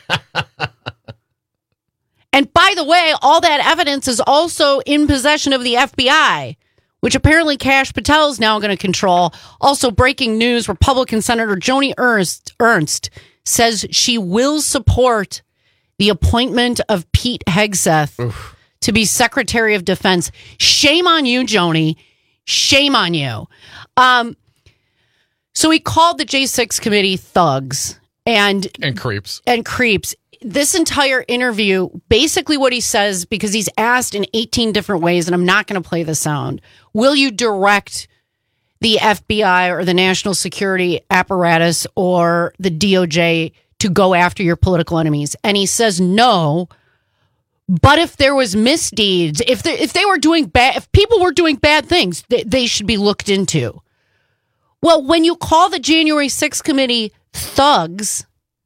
And by the way, all that evidence is also in possession of the F B I, which apparently Kash Patel is now going to control. Also, breaking news, Republican Senator Joni Ernst, Ernst says she will support the appointment of Pete Hegseth Oof. to be Secretary of Defense. Shame on you, Joni. Shame on you. Um, so he called the J six committee thugs and and creeps. And creeps. This entire interview, basically what he says, because he's asked in eighteen different ways, and I'm not going to play the sound, will you direct the F B I or the national security apparatus or the D O J to go after your political enemies? And he says no. But if there was misdeeds, if they, if they were doing bad, if people were doing bad things, they, they should be looked into. Well, when you call the January sixth committee thugs,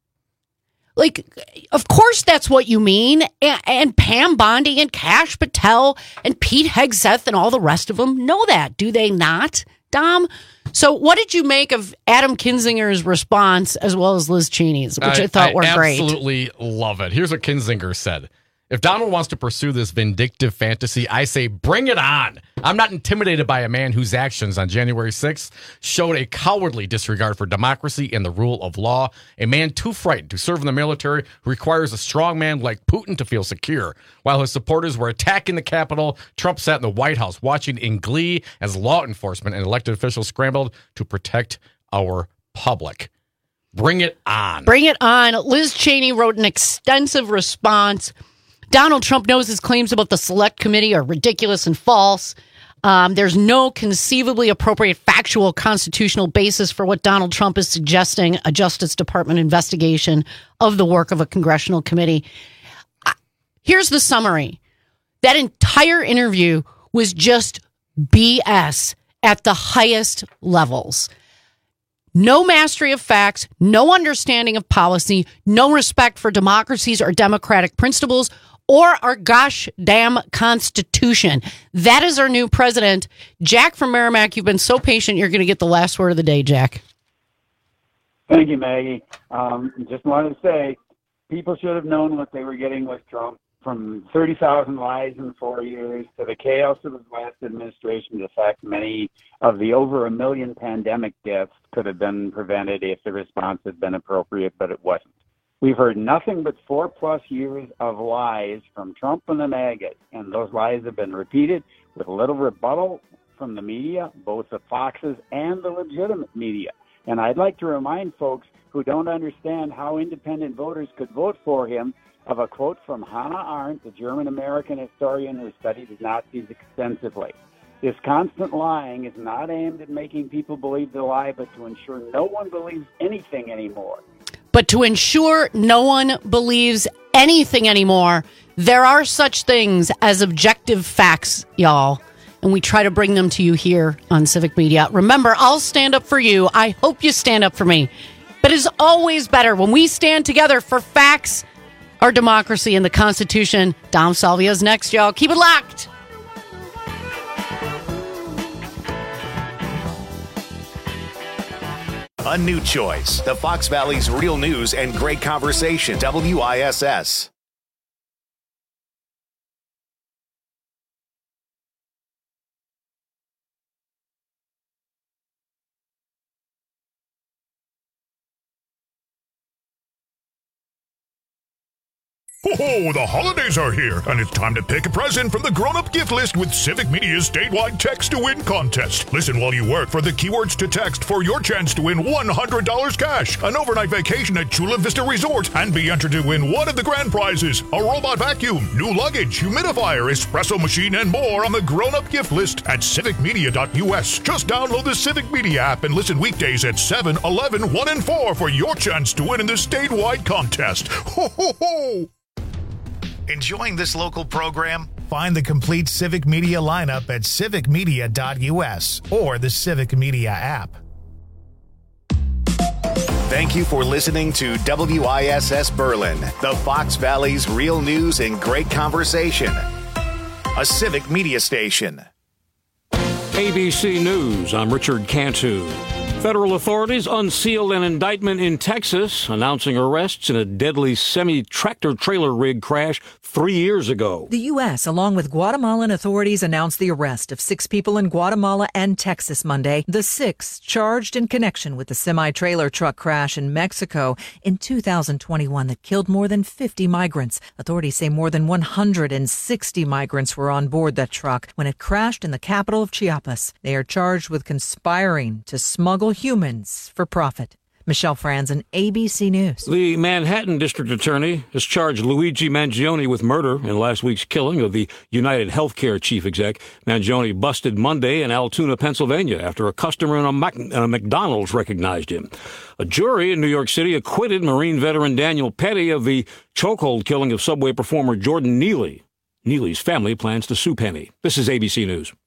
like, of course that's what you mean. And, and Pam Bondi and Kash Patel and Pete Hegseth and all the rest of them know that, do they not, Dom? So what did you make of Adam Kinzinger's response as well as Liz Cheney's, which I, I thought were I great? I absolutely love it. Here's what Kinzinger said. If Donald wants to pursue this vindictive fantasy, I say bring it on. I'm not intimidated by a man whose actions on January sixth showed a cowardly disregard for democracy and the rule of law. A man too frightened to serve in the military who requires a strong man like Putin to feel secure. While his supporters were attacking the Capitol, Trump sat in the White House watching in glee as law enforcement and elected officials scrambled to protect our public. Bring it on. Bring it on. Liz Cheney wrote an extensive response. Donald Trump knows his claims about the Select Committee are ridiculous and false. Um, there's no conceivably appropriate factual constitutional basis for what Donald Trump is suggesting, a Justice Department investigation of the work of a congressional committee. Here's the summary. That entire interview was just B S at the highest levels. No mastery of facts, no understanding of policy, no respect for democracies or democratic principles, or our gosh damn Constitution. That is our new president. Jack from Merrimack, you've been so patient. You're going to get the last word of the day, Jack. Thank you, Maggie. Um, just wanted to say, people should have known what they were getting with Trump. From thirty thousand lies in four years to the chaos of his last administration, to the fact many of the over a million pandemic deaths could have been prevented if the response had been appropriate, but it wasn't. We've heard nothing but four-plus years of lies from Trump and the MAGAs, and those lies have been repeated with little rebuttal from the media, both the Foxes and the legitimate media. And I'd like to remind folks who don't understand how independent voters could vote for him of a quote from Hannah Arendt, the German-American historian who studied the Nazis extensively. This constant lying is not aimed at making people believe the lie, but to ensure no one believes anything anymore. But to ensure no one believes anything anymore, there are such things as objective facts, y'all. And we try to bring them to you here on Civic Media. Remember, I'll stand up for you. I hope you stand up for me. But it's always better when we stand together for facts, our democracy, and the Constitution. Dom Salvia's next, y'all. Keep it locked. A new choice. The Fox Valley's real news and great conversation. W I S S. Oh, the holidays are here, and it's time to pick a present from the grown-up gift list with Civic Media's statewide text-to-win contest. Listen while you work for the keywords to text for your chance to win one hundred dollars cash, an overnight vacation at Chula Vista Resort, and be entered to win one of the grand prizes, a robot vacuum, new luggage, humidifier, espresso machine, and more on the grown-up gift list at civic media dot u s. Just download the Civic Media app and listen weekdays at seven, eleven, one, and four for your chance to win in the statewide contest. Ho, ho, ho! Enjoying this local program? Find the complete Civic Media lineup at civic media dot u s or the Civic Media app. Thank you for listening to W I S S Berlin, the Fox Valley's real news and great conversation. A Civic Media station. A B C News, I'm Richard Cantu. Federal authorities unsealed an indictment in Texas announcing arrests in a deadly semi-tractor trailer rig crash three years ago. The U S, along with Guatemalan authorities, announced the arrest of six people in Guatemala and Texas Monday. The six charged in connection with the semi-trailer truck crash in Mexico in two thousand twenty-one that killed more than fifty migrants. Authorities say more than one hundred sixty migrants were on board that truck when it crashed in the capital of Chiapas. They are charged with conspiring to smuggle humans for profit. Michelle Franzen, A B C News. The Manhattan District Attorney has charged Luigi Mangione with murder in last week's killing of the United Healthcare chief exec. Mangione busted Monday in Altoona, Pennsylvania, after a customer in a, Mac- in a McDonald's recognized him. A jury in New York City acquitted Marine veteran Daniel Petty of the chokehold killing of Subway performer Jordan Neely. Neely's family plans to sue Penny. This is A B C News.